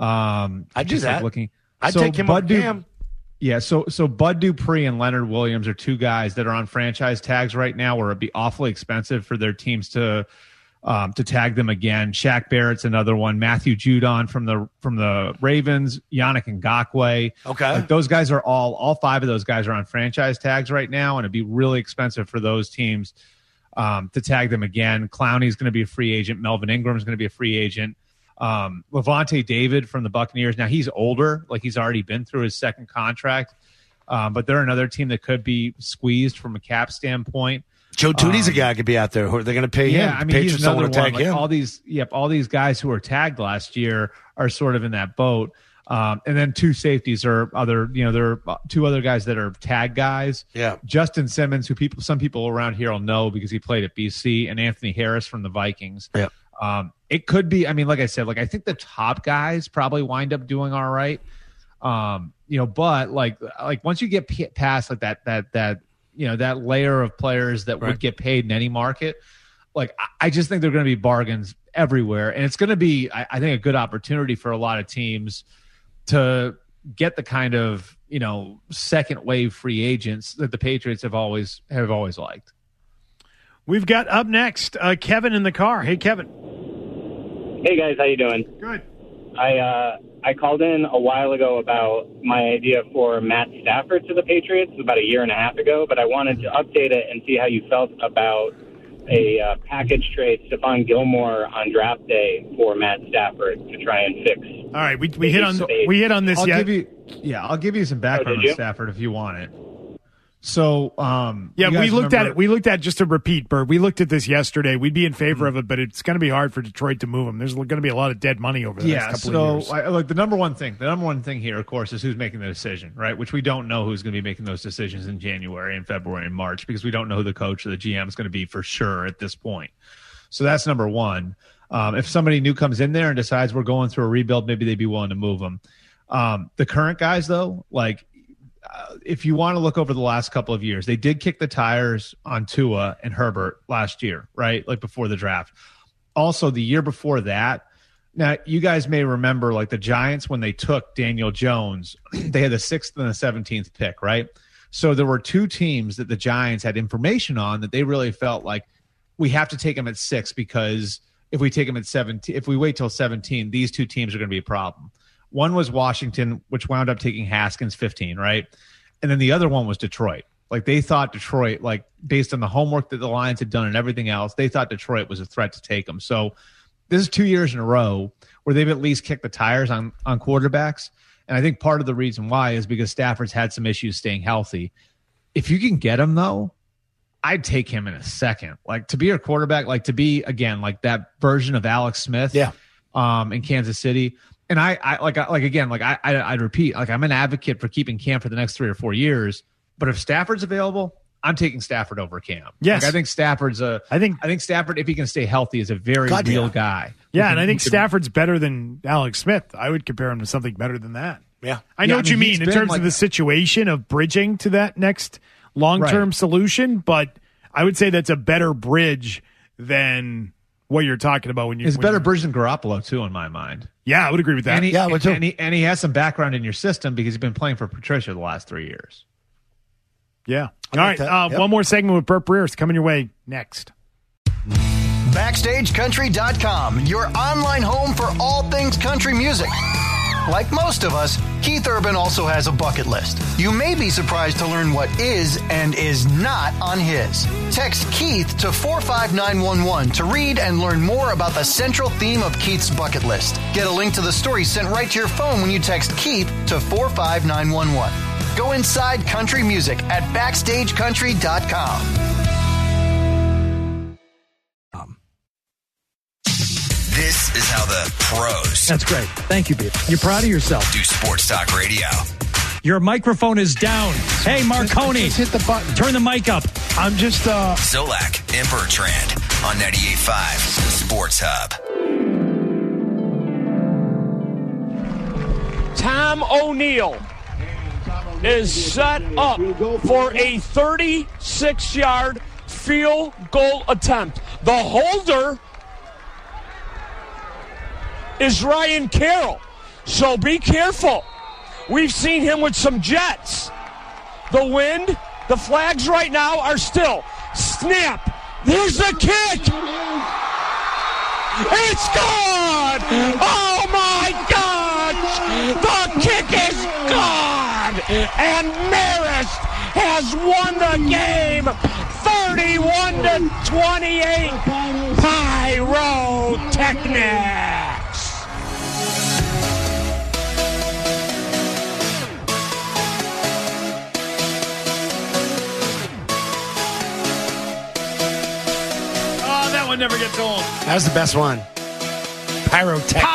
Speaker 5: Um,
Speaker 3: I'd do that.
Speaker 5: Like looking,
Speaker 3: I'd
Speaker 5: so
Speaker 3: take him
Speaker 5: Bud
Speaker 3: on
Speaker 5: Du-
Speaker 3: Cam.
Speaker 5: Yeah, so so Bud Dupree and Leonard Williams are two guys that are on franchise tags right now, where it'd be awfully expensive for their teams to. Um, to tag them again. Shaq Barrett's another one. Matthew Judon from the from the Ravens. Yannick Ngakoue.
Speaker 3: Okay,
Speaker 5: like those guys are all all five of those guys are on franchise tags right now, and it'd be really expensive for those teams um, to tag them again. Clowney's going to be a free agent. Melvin Ingram's going to be a free agent. Um, Levante David from the Buccaneers. Now he's older, like he's already been through his second contract, um, but they're another team that could be squeezed from a cap standpoint.
Speaker 3: Joe Tootie's
Speaker 5: um,
Speaker 3: a guy who could be out there. Who are they going to pay
Speaker 5: yeah,
Speaker 3: him?
Speaker 5: I mean,
Speaker 3: Patriots
Speaker 5: he's another
Speaker 3: don't want to tag
Speaker 5: one. Like
Speaker 3: him.
Speaker 5: all these, yep, all these guys who were tagged last year are sort of in that boat. Um, and then two safeties are other, you know, there are two other guys that are tag guys.
Speaker 3: Yeah,
Speaker 5: Justin Simmons, who people, some people around here will know because he played at B C, and Anthony Harris from the Vikings.
Speaker 3: Yeah,
Speaker 5: um, it could be. I mean, like I said, like I think the top guys probably wind up doing all right. Um, you know, but like, like once you get p- past like that, that, that. you know, that layer of players that right. would get paid in any market. Like, I just think they're going to be bargains everywhere. And it's going to be, I, I think, a good opportunity for a lot of teams to get the kind of, you know, second wave free agents that the Patriots have always, have always liked.
Speaker 4: We've got up next, uh, Kevin in the car. Hey, Kevin.
Speaker 14: Hey, guys. How you doing?
Speaker 4: Good.
Speaker 14: I, uh, I called in a while ago about my idea for Matt Stafford to the Patriots about a year and a half ago, but I wanted to update it and see how you felt about a uh, package trade, Stephon Gilmore on draft day for Matt Stafford to try and fix.
Speaker 4: All right, we we hit on we hit on this
Speaker 5: I'll
Speaker 4: yet.
Speaker 5: Give you, yeah, I'll give you some background
Speaker 14: oh,
Speaker 5: on Stafford if you want it. So, um,
Speaker 4: yeah, we looked
Speaker 5: remember-
Speaker 4: at it. We looked at just to repeat, Bert. We looked at this yesterday. We'd be in favor
Speaker 5: Mm-hmm.
Speaker 4: of it, but it's going to be hard for Detroit to move him. There's going to be a lot of dead money over the
Speaker 5: yeah,
Speaker 4: next couple
Speaker 5: so,
Speaker 4: of years.
Speaker 5: I, like the number one thing, the number one thing here, of course, is who's making the decision, right? Which we don't know who's going to be making those decisions in January and February and March because we don't know who the coach or the G M is going to be for sure at this point. So that's number one. Um, if somebody new comes in there and decides we're going through a rebuild, maybe they'd be willing to move them. Um, the current guys, though, like. Uh, if you want to look over the last couple of years, they did kick the tires on Tua and Herbert last year, right? Like before the draft. Also, the year before that, now you guys may remember like the Giants when they took Daniel Jones, they had the sixth and the seventeenth pick, right? So there were two teams that the Giants had information on that they really felt like we have to take him at six because if we take him at seventeen, if we wait till seventeen, these two teams are going to be a problem. One was Washington, which wound up taking Haskins fifteen, right? And then the other one was Detroit. Like they thought Detroit, like based on the homework that the Lions had done and everything else, they thought Detroit was a threat to take them. So this is two years in a row where they've at least kicked the tires on, on quarterbacks. And I think part of the reason why is because Stafford's had some issues staying healthy. If you can get him, though, I'd take him in a second. Like to be a quarterback, like to be again like that version of Alex Smith,
Speaker 3: yeah,
Speaker 5: um, in Kansas City. And I, I like, I, like again, like I, I, I'd repeat, like I'm an advocate for keeping Cam for the next three or four years. But if Stafford's available, I'm taking Stafford over Cam.
Speaker 4: Yes,
Speaker 5: like I think Stafford's a.
Speaker 4: I think
Speaker 5: I think Stafford, if he can stay healthy, is a very
Speaker 3: God,
Speaker 5: real
Speaker 3: yeah.
Speaker 5: guy.
Speaker 4: Yeah,
Speaker 5: can,
Speaker 4: and I think
Speaker 5: can,
Speaker 4: Stafford's better than Alex Smith. I would compare him to something better than that.
Speaker 3: Yeah,
Speaker 4: I know
Speaker 5: yeah,
Speaker 4: what
Speaker 5: I
Speaker 4: you
Speaker 5: mean,
Speaker 4: mean
Speaker 5: he's
Speaker 4: in
Speaker 5: been
Speaker 4: terms
Speaker 5: like,
Speaker 4: of the situation of bridging to that next long-term
Speaker 5: Right.
Speaker 4: solution, but I would say that's a better bridge than what you're talking about when you.
Speaker 5: It's
Speaker 4: when
Speaker 5: better
Speaker 4: you're-
Speaker 5: bridge than Garoppolo too, in my mind.
Speaker 4: Yeah, I would agree with that.
Speaker 5: And he,
Speaker 3: Yeah, I would too.
Speaker 5: and he and he has some background in your system because he's been playing for Patricia the last three years.
Speaker 4: Yeah.
Speaker 3: I
Speaker 4: All
Speaker 3: like
Speaker 4: right.
Speaker 3: that.
Speaker 4: Uh,
Speaker 3: Yep.
Speaker 4: One more segment with Burt Breer is coming your way next.
Speaker 6: Backstage Country dot com, your online home for all things country music. Like most of us, Keith Urban also has a bucket list. You may be surprised to learn what is and is not on his. Text Keith to four five nine one one to read and learn more about the central theme of Keith's bucket list. Get a link to the story sent right to your phone when you text Keith to four five nine one one. Go inside country music at backstage country dot com.
Speaker 11: This is how the pros
Speaker 9: That's great. Thank you, Beef. You're proud of yourself.
Speaker 11: do sports talk radio.
Speaker 9: Your microphone is down. Hey, Marconi.
Speaker 3: Just hit the button.
Speaker 9: Turn the mic up.
Speaker 3: I'm just uh
Speaker 11: Zolak and Bertrand on ninety-eight point five Sports Hub.
Speaker 15: Tom O'Neill is set up for a thirty-six yard field goal attempt. The holder is Ryan Carroll, so be careful. We've seen him with some jets. The wind, the flags right now are still. Snap. There's the kick. It's good. Oh, my God. The kick is good. And Marist has won the game thirty-one to twenty-eight. Pyrotechnics.
Speaker 4: Oh, that one never gets old.
Speaker 3: that was the best one. Pyrotechnics.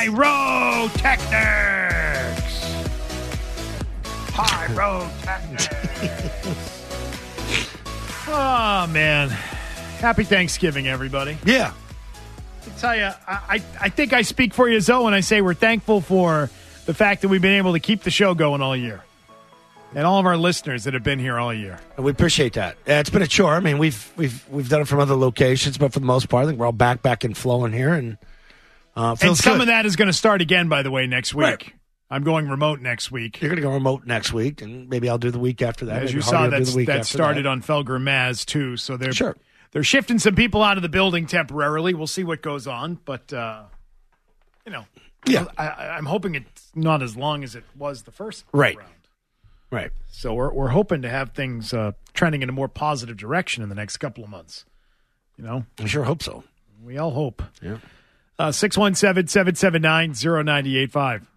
Speaker 4: Pyrotechnics. Pyrotechnics. Oh, man. Happy Thanksgiving, everybody.
Speaker 3: Yeah.
Speaker 4: I tell you, I, I, I think I speak for you, Zoe, when I say we're thankful for the fact that we've been able to keep the show going all year. And all of our listeners that have been here all year.
Speaker 3: We appreciate that. Yeah, it's been a chore. I mean, we've we've we've done it from other locations, but for the most part, I think we're all back back and flowing here, and uh,
Speaker 4: And
Speaker 3: feels
Speaker 4: some
Speaker 3: good.
Speaker 4: of that is going to start again, by the way, next week.
Speaker 3: Right.
Speaker 4: I'm going remote next week.
Speaker 3: You're going to go remote next week, and maybe I'll do the week after that.
Speaker 4: As
Speaker 3: Maybe
Speaker 4: you
Speaker 3: Hardy
Speaker 4: saw,
Speaker 3: will do
Speaker 4: that's,
Speaker 3: the week
Speaker 4: that
Speaker 3: after
Speaker 4: started
Speaker 3: that.
Speaker 4: on Felger Maz, too. So they're,
Speaker 3: Sure.
Speaker 4: they're shifting some people out of the building temporarily. We'll see what goes on. But, uh, you know,
Speaker 3: Yeah.
Speaker 4: I, I, I'm hoping it's not as long as it was the first
Speaker 3: Right.
Speaker 4: round.
Speaker 3: Right.
Speaker 4: So we're we're hoping to have things uh, trending in a more positive direction in the next couple of months. You know,
Speaker 3: I sure hope so.
Speaker 4: We all hope.
Speaker 3: Yeah.
Speaker 4: Uh, six one seven, seven seven nine, zero nine eight five.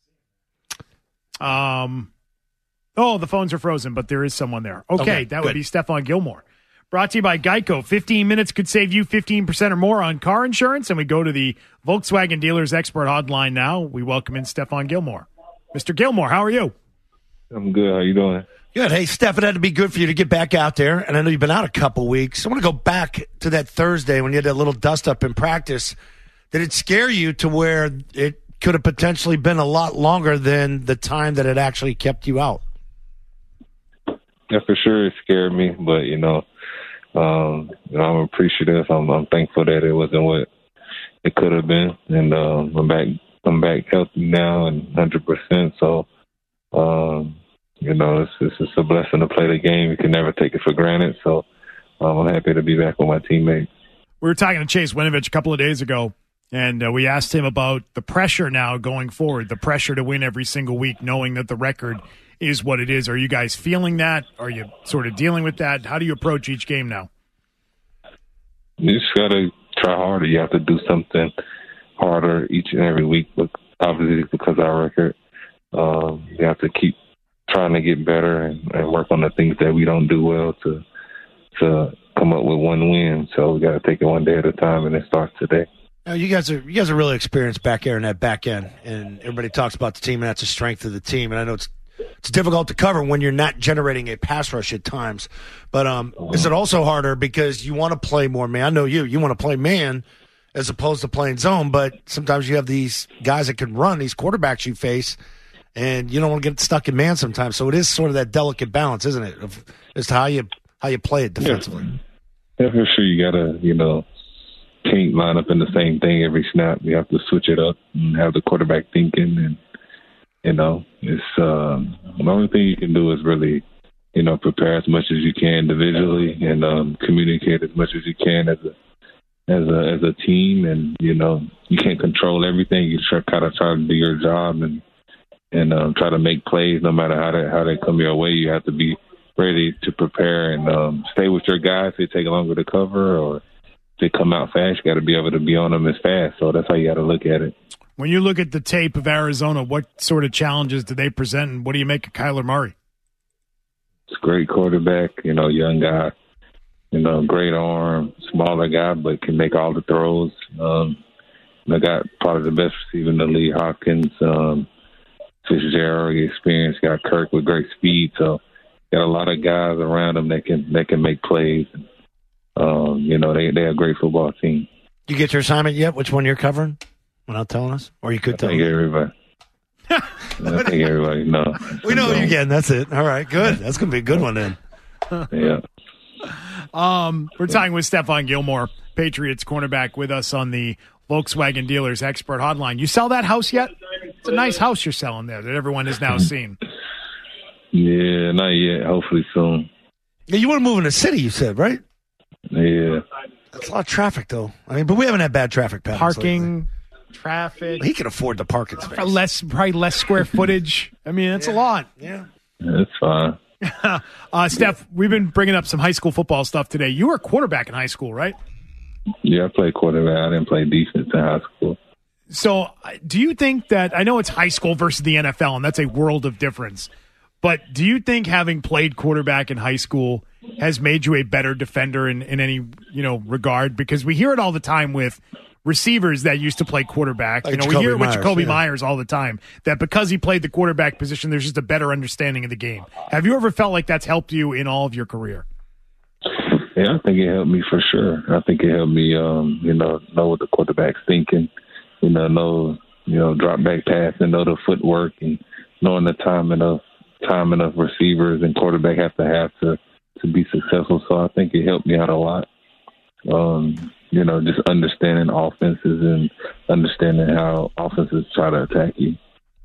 Speaker 4: Um, oh, the phones are frozen, but there is someone there. Okay,
Speaker 3: Okay,
Speaker 4: that
Speaker 3: good.
Speaker 4: would be Stephon Gilmore. Brought to you by Geico. fifteen minutes could save you fifteen percent or more on car insurance. And we go to the Volkswagen Dealers Expert Hotline now. We welcome in Stephon Gilmore. Mister Gilmore, how are you?
Speaker 16: I'm good. How you doing?
Speaker 3: Good. Hey, Steph, it had to be good for you to get back out there. And I know you've been out a couple weeks. I want to go back to that Thursday when you had that little dust up in practice. Did it scare you to where it could have potentially been a lot longer than the time that it actually kept you out?
Speaker 16: Yeah, for sure it scared me, but you know, um, you know, I'm appreciative. I'm, I'm thankful that it wasn't what it could have been, and um, I'm back. I'm back healthy now and one hundred percent. So, um, you know, it's, it's just a blessing to play the game. You can never take it for granted. So, um, I'm happy to be back with my teammates.
Speaker 4: We were talking to Chase Winovich a couple of days ago, and uh, we asked him about the pressure now going forward, the pressure to win every single week, knowing that the record is what it is. Are you guys feeling that? Are you sort of dealing with that? How do you approach each game now?
Speaker 16: You just got to try harder. You have to do something harder each and every week, but obviously because of our record, um, you have to keep trying to get better and, and work on the things that we don't do well to to come up with one win. So we got to take it one day at a time, and it starts today.
Speaker 3: Now, you guys are you guys are really experienced back there in that back end, and everybody talks about the team, and that's a strength of the team. And I know it's it's difficult to cover when you're not generating a pass rush at times. But um, is it also harder because you want to play more man? I know you you want to play man as opposed to playing zone, but sometimes you have these guys that can run, these quarterbacks you face, and you don't want to get stuck in man sometimes. So it is sort of that delicate balance, isn't it, of, as to how you how you play it defensively.
Speaker 16: Yeah, yeah for sure. You gotta you know. Can't line up in the same thing every snap. You have to switch it up and have the quarterback thinking. And, you know, it's um, the only thing you can do is really, you know, prepare as much as you can individually and um, communicate as much as you can as a as a as a team. And, you know, you can't control everything. You try kind of try to do your job and and um, try to make plays no matter how they how they come your way. You have to be ready to prepare and um, stay with your guys. They take longer to cover or they come out fast, you got to be able to be on them as fast. So that's how you got to look at it.
Speaker 4: When you look at the tape of Arizona, what sort of challenges do they present, and what do you make of Kyler Murray?
Speaker 16: It's a great quarterback, you know, young guy, you know, great arm, smaller guy, but can make all the throws. Um, they got probably the best receiver in the league, Hopkins, um, Fitzgerald, experience, got Kirk with great speed. So got a lot of guys around him that can that can make plays. Um, you know, they they're a great football team.
Speaker 3: You get your assignment yet? Which one you're covering? Without telling us, or you could
Speaker 16: I
Speaker 3: tell
Speaker 16: think
Speaker 3: me.
Speaker 16: everybody. I think everybody knows.
Speaker 3: We know you again. That's it. All right, good. That's gonna be a good one then.
Speaker 16: Yeah.
Speaker 4: Um, we're talking with Stephon Gilmore, Patriots cornerback, with us on the Volkswagen Dealers Expert Hotline. You sell that house yet? It's a nice house you're selling there that everyone has now seen.
Speaker 16: Yeah, not yet. Hopefully soon.
Speaker 3: Yeah, you want to move in the city, you said, right?
Speaker 16: Yeah.
Speaker 3: That's a lot of traffic, though. I mean, but we haven't had bad traffic patterns.
Speaker 4: Parking,
Speaker 3: lately.
Speaker 4: traffic.
Speaker 3: He can afford the parking space.
Speaker 4: Less, probably less square footage. I mean, it's
Speaker 3: yeah.
Speaker 4: a lot.
Speaker 3: Yeah.
Speaker 16: That's fine.
Speaker 4: uh, Steph, we've been bringing up some high school football stuff today. You were a quarterback in high school, right?
Speaker 16: Yeah, I played quarterback. I didn't play defense in high school.
Speaker 4: So do you think that, I know it's high school versus the N F L, and that's a world of difference, but do you think having played quarterback in high school has made you a better defender in, in any, you know, regard? Because we hear it all the time with receivers that used to play quarterback.
Speaker 3: Like
Speaker 4: you know,
Speaker 3: Jacoby
Speaker 4: we hear it with
Speaker 3: Myers,
Speaker 4: Jacoby
Speaker 3: yeah.
Speaker 4: Myers all the time, that because he played the quarterback position, there's just a better understanding of the game. Have you ever felt like that's helped you in all of your career?
Speaker 16: Yeah, I think it helped me for sure. I think it helped me, um, you know, know what the quarterback's thinking, you know, know, you know, drop back pass and know the footwork and knowing the timing of timing of receivers and quarterback have to have to, to be successful. So I think it helped me out a lot. Um, you know, just understanding offenses and understanding how offenses try to attack you.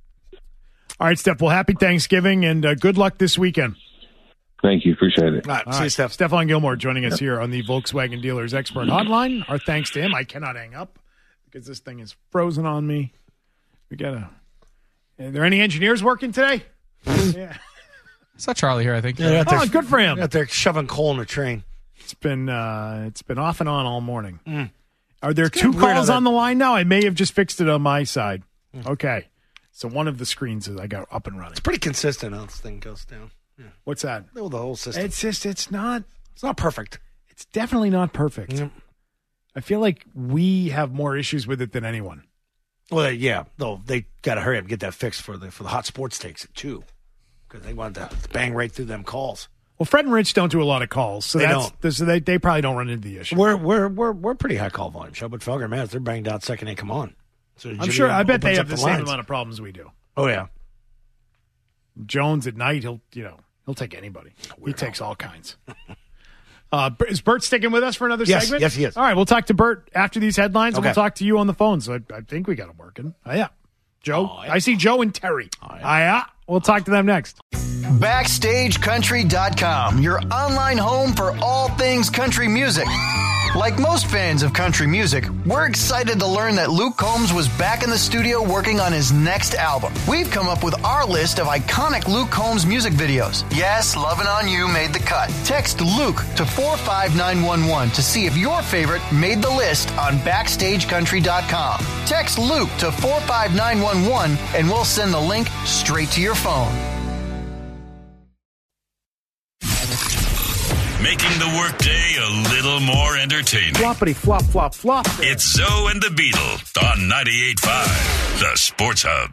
Speaker 4: All right, Steph. Well, happy Thanksgiving and uh, good luck this weekend.
Speaker 16: Thank you. Appreciate it.
Speaker 3: All right,
Speaker 4: All
Speaker 3: see
Speaker 4: right.
Speaker 3: you, Steph.
Speaker 4: Stephon Gilmore joining us here on the Volkswagen Dealers Expert Hotline. Our thanks to him. I cannot hang up because this thing is frozen on me. We got to. Are there any engineers working today? Yeah.
Speaker 17: I saw Charlie here, I think.
Speaker 3: Yeah,
Speaker 4: Oh, good for him.
Speaker 3: Out there shoving coal in a train.
Speaker 4: It's been uh, it's been off and on all morning.
Speaker 3: Mm.
Speaker 4: Are there
Speaker 3: It's
Speaker 4: two
Speaker 3: getting weird
Speaker 4: calls
Speaker 3: how that-
Speaker 4: on the line now? I may have just fixed it on my side. Okay. So one of the screens is I got up and running.
Speaker 3: It's pretty consistent how this thing goes down. Yeah.
Speaker 4: What's that?
Speaker 3: Oh, the whole system.
Speaker 4: It's just it's not
Speaker 3: It's not perfect.
Speaker 4: it's definitely not perfect.
Speaker 3: Yep.
Speaker 4: I feel like we have more issues with it than anyone.
Speaker 3: Well, yeah, though they got to hurry up and get that fixed for the for the hot sports takes it too, because they want to bang right through them calls.
Speaker 4: Well, Fred and Rich don't do a lot of calls, so
Speaker 3: They
Speaker 4: that's
Speaker 3: don't.
Speaker 4: so they they probably don't run into the issue.
Speaker 3: We're we're we're we're pretty high call volume show, but Felger and Maz, they're banged out second they come on. So
Speaker 4: I'm
Speaker 3: Jimmy
Speaker 4: sure. I bet they
Speaker 3: opens
Speaker 4: have
Speaker 3: up
Speaker 4: the same
Speaker 3: lines.
Speaker 4: amount of problems we do.
Speaker 3: Oh yeah,
Speaker 4: Jones at night, he'll you know he'll take anybody. He takes all kinds. Uh, is Bert sticking with us for another
Speaker 3: Yes,
Speaker 4: segment?
Speaker 3: yes, he is.
Speaker 4: All right, we'll talk to Bert after these headlines, and
Speaker 3: Okay.
Speaker 4: we'll talk to you on the phone. So I, I think we got it working. Oh, yeah. Joe,
Speaker 3: Oh, yeah.
Speaker 4: I see Joe and Terry. Oh, yeah. We'll talk to them next.
Speaker 6: Backstage Country dot com, your online home for all things country music. Like most fans of country music, we're excited to learn that Luke Combs was back in the studio working on his next album. We've come up with our list of iconic Luke Combs music videos. Yes, Lovin' On You made the cut. Text Luke to four five nine one one to see if your favorite made the list on Backstage Country dot com. Text Luke to four five nine one one and we'll send the link straight to your phone.
Speaker 2: Making the workday a little more entertaining.
Speaker 4: Floppity flop flop flop.
Speaker 2: It's Zoe and the Beetle on ninety-eight point five, the Sports Hub.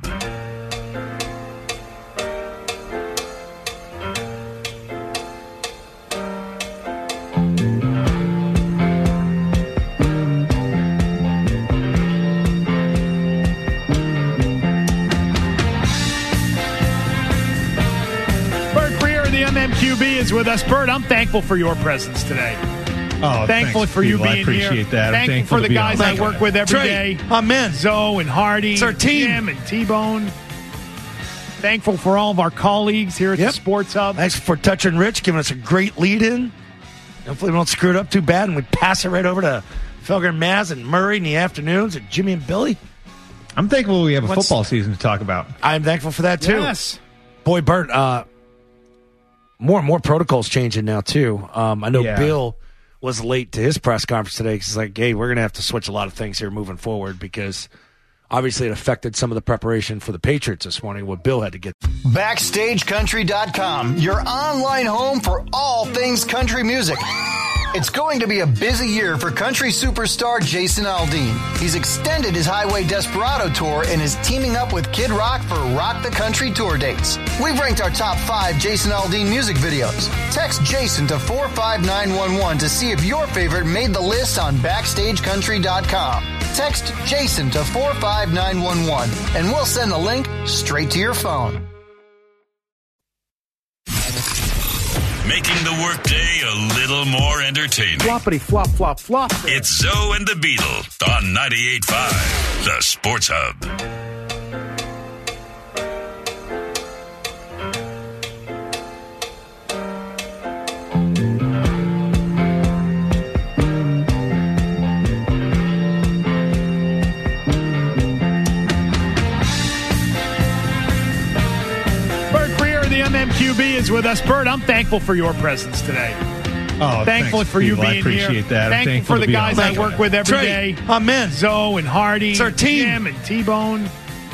Speaker 4: M M Q B is with us. Bert, I'm thankful for your presence today.
Speaker 5: Oh,
Speaker 4: thankful
Speaker 5: thanks,
Speaker 4: for you
Speaker 5: people.
Speaker 4: being
Speaker 5: I appreciate
Speaker 4: here.
Speaker 5: that. I'm
Speaker 4: Thankful,
Speaker 5: thankful
Speaker 4: for the
Speaker 5: to be
Speaker 4: guys
Speaker 5: on.
Speaker 4: I work with every
Speaker 3: Trey,
Speaker 4: day.
Speaker 3: Amen.
Speaker 4: Zoe and Hardy,
Speaker 3: it's our team.
Speaker 4: Jim and T-Bone. Thankful for all of our colleagues here at
Speaker 3: Yep.
Speaker 4: the Sports Hub.
Speaker 3: Thanks for touching Rich, giving us a great lead-in. Hopefully we don't screw it up too bad, and we pass it right over to Felger and Maz and Murray in the afternoons, and Jimmy and Billy.
Speaker 5: I'm thankful we have a
Speaker 3: What's-
Speaker 5: football season to talk about.
Speaker 3: I'm thankful for that, too.
Speaker 4: Yes.
Speaker 3: Boy, Bert, uh, more and more protocols changing now, too. Um, I know
Speaker 5: Yeah.
Speaker 3: Bill was late to his press conference today because he's like, hey, we're going to have to switch a lot of things here moving forward because obviously it affected some of the preparation for the Patriots this morning, what Bill had to get.
Speaker 6: Backstage Country dot com, your online home for all things country music. It's going to be a busy year for country superstar Jason Aldean. He's extended his Highway Desperado tour and is teaming up with Kid Rock for Rock the Country tour dates. We've ranked our top five Jason Aldean music videos. Text Jason to four five nine one one to see if your favorite made the list on Backstage Country dot com. Text Jason to four five nine one one and we'll send the link straight to your phone.
Speaker 2: Making the workday a little more entertaining.
Speaker 4: Floppity flop flop flop.
Speaker 2: It's Zoe and the Beetle on ninety-eight point five, the Sports Hub.
Speaker 4: M M Q B is with us. Bert, I'm thankful for your presence today.
Speaker 5: Oh,
Speaker 4: thankful
Speaker 5: thanks,
Speaker 4: for you
Speaker 5: people.
Speaker 4: being
Speaker 5: I appreciate
Speaker 4: here.
Speaker 5: that. I'm
Speaker 4: Thankful,
Speaker 5: thankful
Speaker 4: for the
Speaker 5: to be
Speaker 4: guys
Speaker 5: on.
Speaker 4: I work with every
Speaker 3: Trey,
Speaker 4: day.
Speaker 3: Amen.
Speaker 4: Zoe and Hardy,
Speaker 3: It's our team.
Speaker 4: Jim and T-Bone.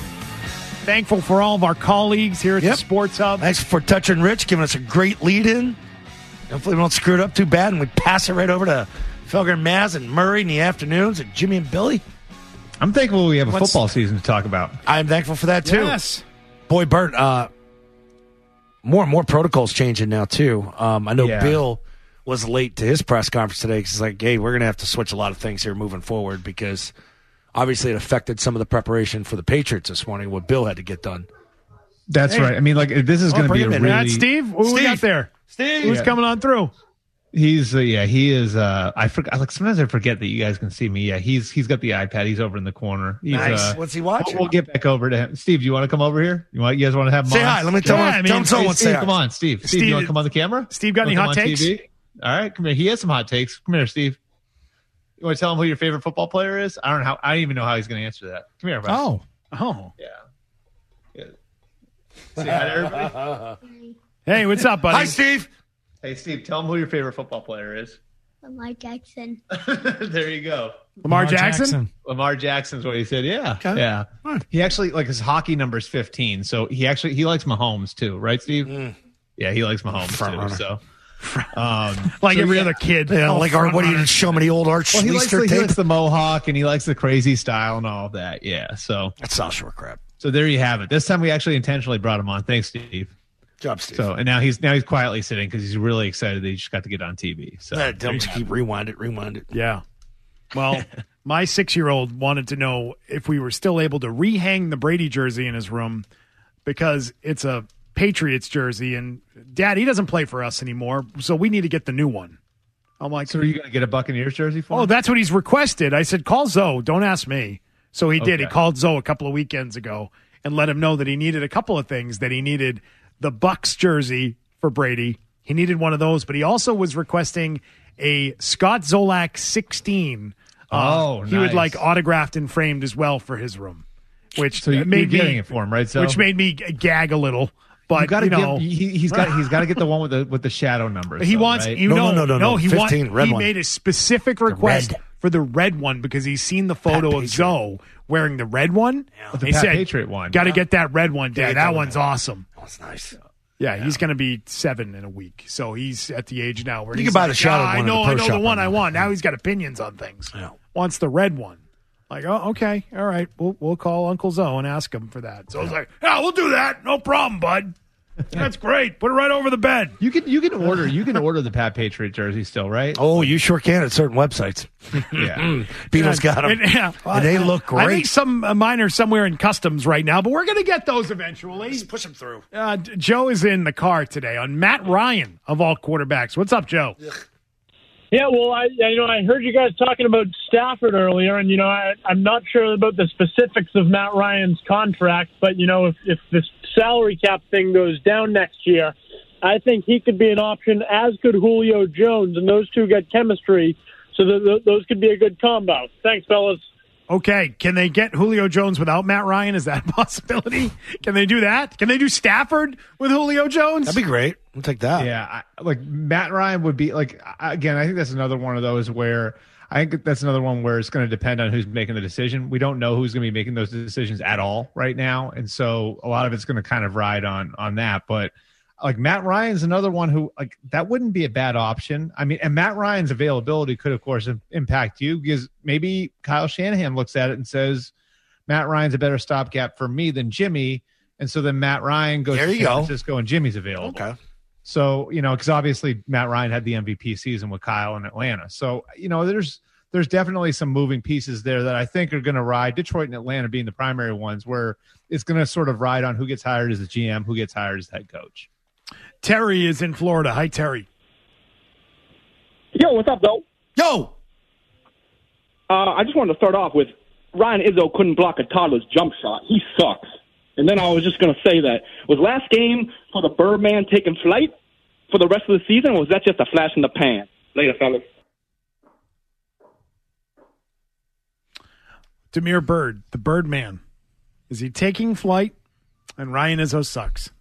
Speaker 4: Thankful for all of our colleagues here at
Speaker 3: Yep.
Speaker 4: the Sports Hub.
Speaker 3: Thanks for touching Rich, giving us a great lead-in. Hopefully we don't screw it up too bad, and we pass it right over to Felger and Maz and Murray in the afternoons, and Jimmy and Billy.
Speaker 5: I'm thankful we have a
Speaker 3: What's-
Speaker 5: football season to talk about.
Speaker 3: I'm thankful for that, too.
Speaker 4: Yes.
Speaker 3: Boy, Bert, uh, more and more protocols changing now, too. Um, I know
Speaker 5: Yeah.
Speaker 3: Bill was late to his press conference today because he's like, hey, we're going to have to switch a lot of things here moving forward because obviously it affected some of the preparation for the Patriots this morning, what Bill had to get done.
Speaker 5: That's
Speaker 4: Hey.
Speaker 5: right. I mean, like this is
Speaker 3: Oh,
Speaker 5: going to
Speaker 3: bring
Speaker 5: be a
Speaker 3: him in.
Speaker 5: really.
Speaker 4: That's Steve. Who we
Speaker 3: Steve.
Speaker 4: got there?
Speaker 3: Steve.
Speaker 4: Who's
Speaker 5: Yeah.
Speaker 4: coming on through?
Speaker 5: He's uh, yeah, he is. Uh, I forgot. Like sometimes I forget that you guys can see me. Yeah, he's he's got the iPad. He's over in the corner. He's,
Speaker 3: Nice.
Speaker 5: Uh,
Speaker 3: What's he watching?
Speaker 5: We'll, we'll get back over to him. Steve, do you want to come over here? You want? You guys want to have him
Speaker 3: Say
Speaker 5: on?
Speaker 3: hi. Let me tell
Speaker 4: Yeah,
Speaker 3: him.
Speaker 4: I mean,
Speaker 3: tell him someone
Speaker 5: Hey,
Speaker 3: say
Speaker 5: Steve,
Speaker 3: hi.
Speaker 5: come on, Steve. Steve,
Speaker 4: Steve-
Speaker 5: do you want to come on the camera?
Speaker 4: Steve, got any
Speaker 5: Wanna
Speaker 4: hot
Speaker 5: come on
Speaker 4: takes?
Speaker 5: T V? All right, come here. He has some hot takes. Come here, Steve. You want to tell him who your favorite football player is? I don't know how. I don't even know how he's going to answer that. Come here, buddy.
Speaker 4: Oh. Oh.
Speaker 5: Yeah. yeah. Say hi to everybody.
Speaker 4: Hey, what's up, buddy?
Speaker 3: Hi, Steve.
Speaker 5: Hey, Steve, tell him who your favorite football player is.
Speaker 18: Lamar Jackson.
Speaker 5: There you go.
Speaker 4: Lamar, Jackson?
Speaker 5: Lamar Jackson's what he said. Yeah,
Speaker 3: Okay.
Speaker 5: yeah.
Speaker 3: All right.
Speaker 5: He actually like his hockey number is fifteen, so he actually he likes Mahomes too, right, Steve?
Speaker 3: Mm.
Speaker 5: Yeah, he likes Mahomes
Speaker 3: Front
Speaker 5: too.
Speaker 3: runner.
Speaker 5: So, um,
Speaker 4: Like
Speaker 5: so
Speaker 4: every
Speaker 5: yeah.
Speaker 4: other kid.
Speaker 3: Yeah,
Speaker 4: Oh,
Speaker 3: like our,
Speaker 4: front
Speaker 3: what do you
Speaker 4: runner.
Speaker 3: show me the old Art
Speaker 5: Well, he likes,
Speaker 3: Schleister
Speaker 5: the, he
Speaker 3: tape?
Speaker 5: likes the mohawk and he likes the crazy style and all of that. Yeah, so
Speaker 3: That's South Shore crap.
Speaker 5: so there you have it. This time we actually intentionally brought him on. Thanks, Steve.
Speaker 3: Job, Steve.
Speaker 5: So and now he's now he's quietly sitting because he's really excited that he just got to get on T V. So
Speaker 3: Yeah, tell him to keep rewind it, rewind it.
Speaker 4: Yeah. Well, my six-year-old wanted to know if we were still able to rehang the Brady jersey in his room because it's a Patriots jersey, and Dad, he doesn't play for us anymore, so we need to get the new one. I'm like,
Speaker 5: so are you going to get a Buccaneers jersey for
Speaker 4: oh,
Speaker 5: him?
Speaker 4: that's what he's requested. I said, call Zoe. Don't ask me. So he did. He
Speaker 5: Okay.
Speaker 4: called Zoe a couple of weekends ago and let him know that he needed a couple of things, that he needed the Bucks jersey for Brady. He needed one of those, but he also was requesting a Scott Zolak sixteen.
Speaker 5: Oh,
Speaker 4: He would
Speaker 5: nice.
Speaker 4: like autographed and framed as well for his room, which
Speaker 5: So you-
Speaker 4: made
Speaker 5: you're getting
Speaker 4: me,
Speaker 5: it for him, right? So
Speaker 4: which made me g- gag a little. But
Speaker 5: you got to
Speaker 4: you know,
Speaker 5: give. He, he's got. He's got to get the one with the with the shadow numbers.
Speaker 4: he
Speaker 5: though,
Speaker 4: wants
Speaker 5: right?
Speaker 4: you
Speaker 3: No,
Speaker 4: know
Speaker 3: no, no, no, no.
Speaker 4: he want,
Speaker 3: fifteen, red
Speaker 4: he
Speaker 3: one.
Speaker 4: made a specific request
Speaker 3: red.
Speaker 4: for the red one because he's seen the photo of
Speaker 3: Patriot.
Speaker 4: Zoe wearing the red one.
Speaker 5: The
Speaker 4: he
Speaker 5: Pat
Speaker 4: said,
Speaker 5: Patriot one.
Speaker 4: Got to get that red one,
Speaker 3: Gotta
Speaker 4: Dad.
Speaker 3: get
Speaker 4: That
Speaker 3: that
Speaker 4: one's
Speaker 3: one.
Speaker 4: awesome.
Speaker 3: Oh, it's nice.
Speaker 4: Yeah, he's going to be seven in a week. So he's at the age now where
Speaker 3: You
Speaker 4: he's
Speaker 3: can buy
Speaker 4: like,
Speaker 3: the shot
Speaker 4: "Ah,
Speaker 3: at
Speaker 4: I
Speaker 3: one
Speaker 4: know,
Speaker 3: at the
Speaker 4: I
Speaker 3: pro
Speaker 4: know
Speaker 3: shop
Speaker 4: the one
Speaker 3: right
Speaker 4: I
Speaker 3: now."
Speaker 4: want. Now he's got opinions on things.
Speaker 3: Yeah.
Speaker 4: Wants the red one. Like, oh, okay, all right. We'll we'll call Uncle Zoe and ask him for that. So I was like, yeah, we'll do that. No problem, bud. That's great. Put it right over the bed.
Speaker 5: You can you can order you can order the Pat Patriot jersey still, right?
Speaker 3: Oh, you sure can at certain websites.
Speaker 5: Yeah.
Speaker 3: Beatles got them.
Speaker 4: And, yeah,
Speaker 3: and they look great.
Speaker 4: I think some uh, mine are somewhere in customs right now, but we're going to get those eventually.
Speaker 3: Just push them through.
Speaker 4: Uh, Joe is in the car today on Matt Ryan of all quarterbacks. What's up, Joe?
Speaker 19: Yeah, well, I you know I heard you guys talking about Stafford earlier, and you know I, I'm not sure about the specifics of Matt Ryan's contract, but you know if if this salary cap thing goes down next year, I think he could be an option. As could Julio Jones, and those two get chemistry, so th- th- those could be a good combo. Thanks, fellas.
Speaker 4: Okay, can they get Julio Jones without Matt Ryan? Is that a possibility? Can they do that? Can they do Stafford with Julio Jones?
Speaker 3: That'd be great. I'll take that.
Speaker 5: Yeah, I, like Matt Ryan would be like I- again. I think that's another one of those where I think that's another one where it's going to depend on who's making the decision. We don't know who's going to be making those decisions at all right now, and so a lot of it's going to kind of ride on on that. But like Matt Ryan's another one who like that wouldn't be a bad option. I mean, and Matt Ryan's availability could, of course, impact you because maybe Kyle Shanahan looks at it and says Matt Ryan's a better stopgap for me than Jimmy, and so then Matt Ryan goes
Speaker 3: There
Speaker 5: to
Speaker 3: you
Speaker 5: San
Speaker 3: go.
Speaker 5: Francisco and Jimmy's available.
Speaker 3: Okay.
Speaker 5: So you know, because obviously Matt Ryan had the M V P season with Kyle in Atlanta. So you know, there's there's definitely some moving pieces there that I think are going to ride. Detroit and Atlanta being the primary ones, where it's going to sort of ride on who gets hired as the G M, who gets hired as the head coach.
Speaker 4: Terry is in Florida. Hi, Terry.
Speaker 20: Yo, what's up, though?
Speaker 3: Yo!
Speaker 20: Uh, I just wanted to start off with Ryan Izzo couldn't block a toddler's jump shot. He sucks. And then I was just going to say that. Was last game for the Birdman taking flight for the rest of the season, or was that just a flash in the pan? Later, fellas.
Speaker 4: Demir Bird, the Birdman. Is he taking flight? And Ryan Izzo sucks.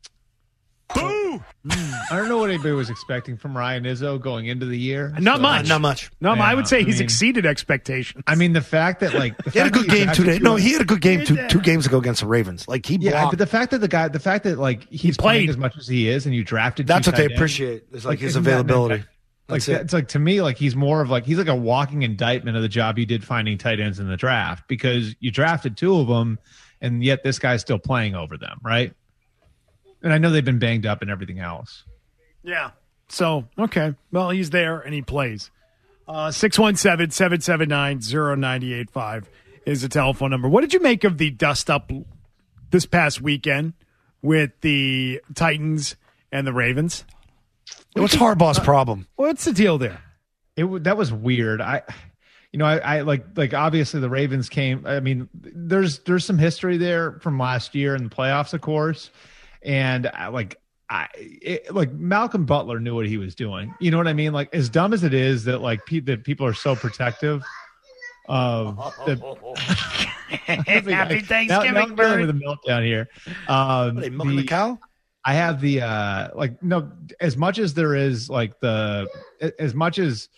Speaker 5: Boo! I don't know what anybody was expecting from Ryan Izzo going into the year.
Speaker 4: Not
Speaker 5: So-
Speaker 4: much.
Speaker 3: Not much.
Speaker 4: No,
Speaker 5: Yeah,
Speaker 4: I would say
Speaker 5: I
Speaker 4: he's
Speaker 5: mean-
Speaker 4: exceeded expectations.
Speaker 5: I mean, the fact that like the
Speaker 3: He had a
Speaker 5: fact
Speaker 3: good
Speaker 5: that you
Speaker 3: game two
Speaker 5: drafted
Speaker 3: days. No,
Speaker 5: two-
Speaker 3: he had a good game two,
Speaker 4: Did
Speaker 3: two
Speaker 4: that.
Speaker 3: games ago against the Ravens. Like he
Speaker 5: Yeah,
Speaker 3: blocked.
Speaker 5: but the fact that the guy, the fact that like he's
Speaker 4: played.
Speaker 5: playing as much as he is, and you drafted,
Speaker 3: That's
Speaker 5: two
Speaker 3: what they
Speaker 5: tight ends,
Speaker 3: appreciate. Is like, his
Speaker 5: isn't that
Speaker 3: availability.
Speaker 5: fantastic? Like
Speaker 3: That's it.
Speaker 5: it's like to me, like he's more of like he's like a walking indictment of the job you did finding tight ends in the draft because you drafted two of them, and yet this guy's still playing over them, right? And I know they've been banged up and everything else.
Speaker 4: Yeah. So, okay. Well, he's there and he plays. Uh, six one seven, seven seven nine, zero nine eight five is the telephone number. What did you make of the dust up this past weekend with the Titans and the Ravens?
Speaker 3: What's Harbaugh's problem?
Speaker 4: What's the deal there?
Speaker 5: It w- that was weird. I, you know, I, I like like obviously the Ravens came. I mean, there's there's some history there from last year in the playoffs, of course, and I, like I it, like Malcolm Butler knew what he was doing. You know what I mean? Like as dumb as it is that like pe- that people are so protective of the.
Speaker 4: Happy Thanksgiving,
Speaker 5: now, now I'm dealing
Speaker 4: Bird.
Speaker 5: with a meltdown here. Um,
Speaker 3: What, are they milking the cow?
Speaker 5: I have the uh like no as much as there is like the as much as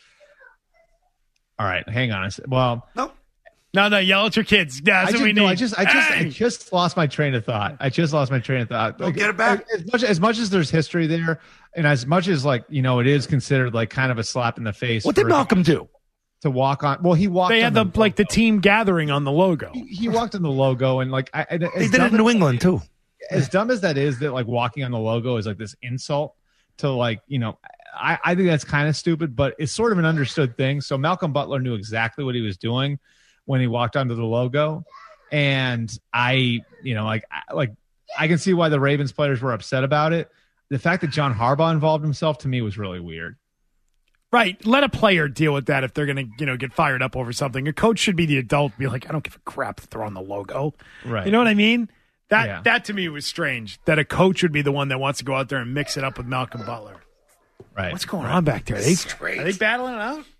Speaker 5: all right, hang on. a sec. Well,
Speaker 3: no,
Speaker 4: no, no. Yell at your kids. Yeah, that's
Speaker 5: I
Speaker 4: what
Speaker 5: just,
Speaker 4: we
Speaker 5: no,
Speaker 4: need.
Speaker 5: I just, I just,
Speaker 4: Hey!
Speaker 5: I just lost my train of thought. I just lost my train of thought. Like,
Speaker 3: get it back.
Speaker 5: As much as much as there's history there, and as much as like you know, it is considered like kind of a slap in the face.
Speaker 3: What did
Speaker 5: for-
Speaker 3: Malcolm do?
Speaker 5: To walk on? Well, he walked.
Speaker 4: They
Speaker 5: on
Speaker 4: had the like the team gathering on the logo.
Speaker 5: He, he walked on the logo, and like I, I,
Speaker 3: They
Speaker 5: as
Speaker 3: did it
Speaker 5: dumb
Speaker 3: in New
Speaker 5: as-
Speaker 3: England too.
Speaker 5: As dumb as that is, that like walking on the logo is like this insult to like you know. I, I think that's kind of stupid, but it's sort of an understood thing. So Malcolm Butler knew exactly what he was doing when he walked onto the logo, and I, you know, like I- like I can see why the Ravens players were upset about it. The fact that John Harbaugh involved himself to me was really weird.
Speaker 4: Right. Let a player deal with that if they're going to, you know, get fired up over something. A coach should be the adult, be like, I don't give a crap if they're on the logo.
Speaker 5: Right.
Speaker 4: You know what I mean? That
Speaker 5: Yeah.
Speaker 4: that to me was strange. That a coach would be the one that wants to go out there and mix it up with Malcolm Butler.
Speaker 5: Right.
Speaker 4: What's going on back there? Are they, are they battling it out?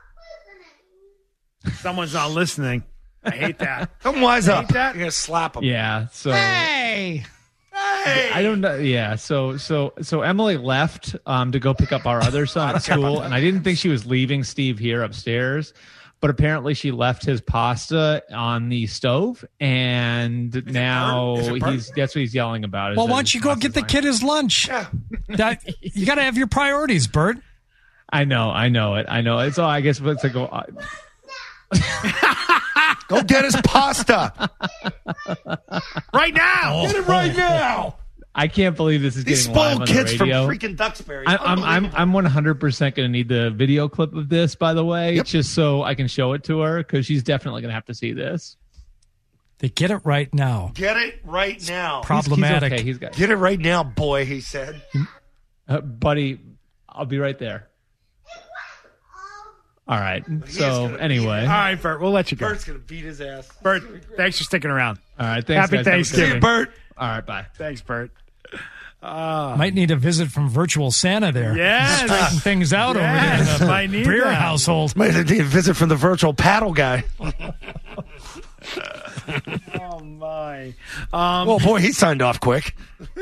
Speaker 4: Someone's not listening. I hate that.
Speaker 3: Come wise
Speaker 4: I
Speaker 3: up.
Speaker 4: hate that.
Speaker 3: You're gonna slap him.
Speaker 5: Yeah. So
Speaker 3: Hey. Hey.
Speaker 5: I don't know. Yeah. So so so Emily left um, to go pick up our other son at
Speaker 3: don't care about
Speaker 5: school,
Speaker 3: that.
Speaker 5: and I didn't think she was leaving Steve here upstairs. but apparently she left his pasta on the stove, and
Speaker 3: Is
Speaker 5: now
Speaker 3: it burnt?
Speaker 5: he's that's what he's yelling about. is
Speaker 9: Well,
Speaker 5: that
Speaker 9: why don't
Speaker 5: his
Speaker 9: you go
Speaker 5: pasta's
Speaker 9: get the
Speaker 5: fine.
Speaker 9: kid his lunch? That you got to have your priorities, Bert.
Speaker 5: I know, I know it, I know it. So I guess it's like, uh,
Speaker 3: Go get his pasta
Speaker 4: right now.
Speaker 3: Get it right now.
Speaker 5: I can't believe this is
Speaker 3: These
Speaker 5: getting live
Speaker 3: spoiled
Speaker 5: on the
Speaker 3: kids from
Speaker 5: radio.
Speaker 3: freaking Duxbury.
Speaker 5: I, I'm I'm I'm one hundred percent going to need the video clip of this, by the way,
Speaker 3: Yep.
Speaker 5: just so I can show it to her because she's definitely going to have to see this.
Speaker 9: They get it right now.
Speaker 3: Get it right now.
Speaker 9: Problematic.
Speaker 5: He's, he's okay. He's got
Speaker 3: Get it right now, boy, he said.
Speaker 5: uh, buddy. I'll be right there. All right. So
Speaker 3: gonna
Speaker 5: anyway,
Speaker 4: All right, Bert, we'll let you go.
Speaker 3: Bert's going to beat his ass.
Speaker 4: Bert, thanks for sticking around.
Speaker 5: all right. Thanks,
Speaker 4: Happy
Speaker 5: guys. Have a good
Speaker 4: Thanksgiving.
Speaker 5: day.
Speaker 3: See you, Bert.
Speaker 5: All right. Bye.
Speaker 4: Thanks, Bert.
Speaker 9: Might need a visit from virtual Santa there.
Speaker 4: Yes.
Speaker 9: Straighten things out
Speaker 4: Yes,
Speaker 9: over there in the
Speaker 4: might need
Speaker 9: Breer
Speaker 4: that.
Speaker 9: household.
Speaker 3: Might need a visit from the virtual paddle guy.
Speaker 4: Oh, my. Um,
Speaker 3: Oh, boy, he signed off quick.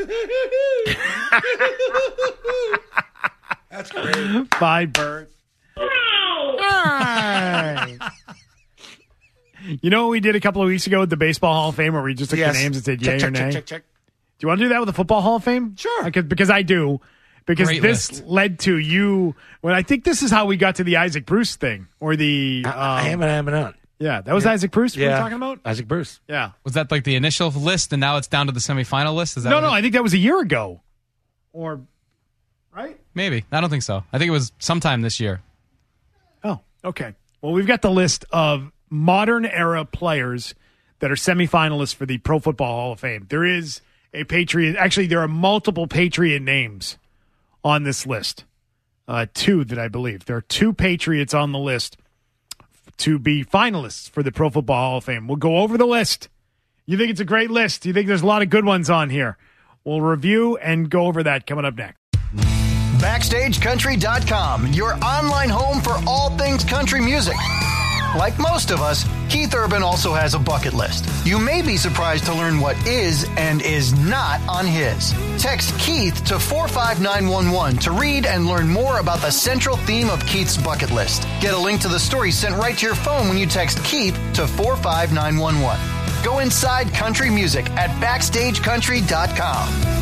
Speaker 3: That's great.
Speaker 4: Bye, Bert. All right. You know what we did a couple of weeks ago with the Baseball Hall of Fame where we just took
Speaker 3: Yes.
Speaker 4: the names and said
Speaker 3: Check,
Speaker 4: yay
Speaker 3: check,
Speaker 4: or nay?
Speaker 3: check, check, check.
Speaker 4: Do you want to do that with the Football Hall of Fame?
Speaker 3: Sure.
Speaker 4: I could, because I do. Because
Speaker 17: Great
Speaker 4: this
Speaker 17: list.
Speaker 4: led to you. Well, I think this is how we got to the Isaac Bruce thing. Or the. Um,
Speaker 3: I am and I am and out.
Speaker 4: yeah, that was Isaac Bruce we were
Speaker 3: Yeah.
Speaker 4: talking about?
Speaker 3: Isaac Bruce.
Speaker 4: Yeah.
Speaker 17: Was that like the initial list, and now it's down to the semifinal list? Is that
Speaker 4: No,
Speaker 17: what
Speaker 4: no,
Speaker 17: it-
Speaker 4: I think that was a year ago. Or. Right?
Speaker 17: maybe. I don't think so. I think it was sometime this year.
Speaker 4: Oh, okay. Well, we've got the list of modern era players that are semifinalists for the Pro Football Hall of Fame. There is a Patriot. Actually, there are multiple Patriot names on this list. Uh, two that I believe. There are two Patriots on the list to be finalists for the Pro Football Hall of Fame. We'll go over the list. You think it's a great list? You think there's a lot of good ones on here? We'll review and go over that coming up next.
Speaker 6: Backstage Country dot com, your online home for all things country music. Like most of us, Keith Urban also has a bucket list. You may be surprised to learn what is and is not on his. Text Keith to four five nine one one to read and learn more about the central theme of Keith's bucket list. Get a link to the story sent right to your phone when you text Keith to four five nine one one. Go inside country music at Backstage Country dot com.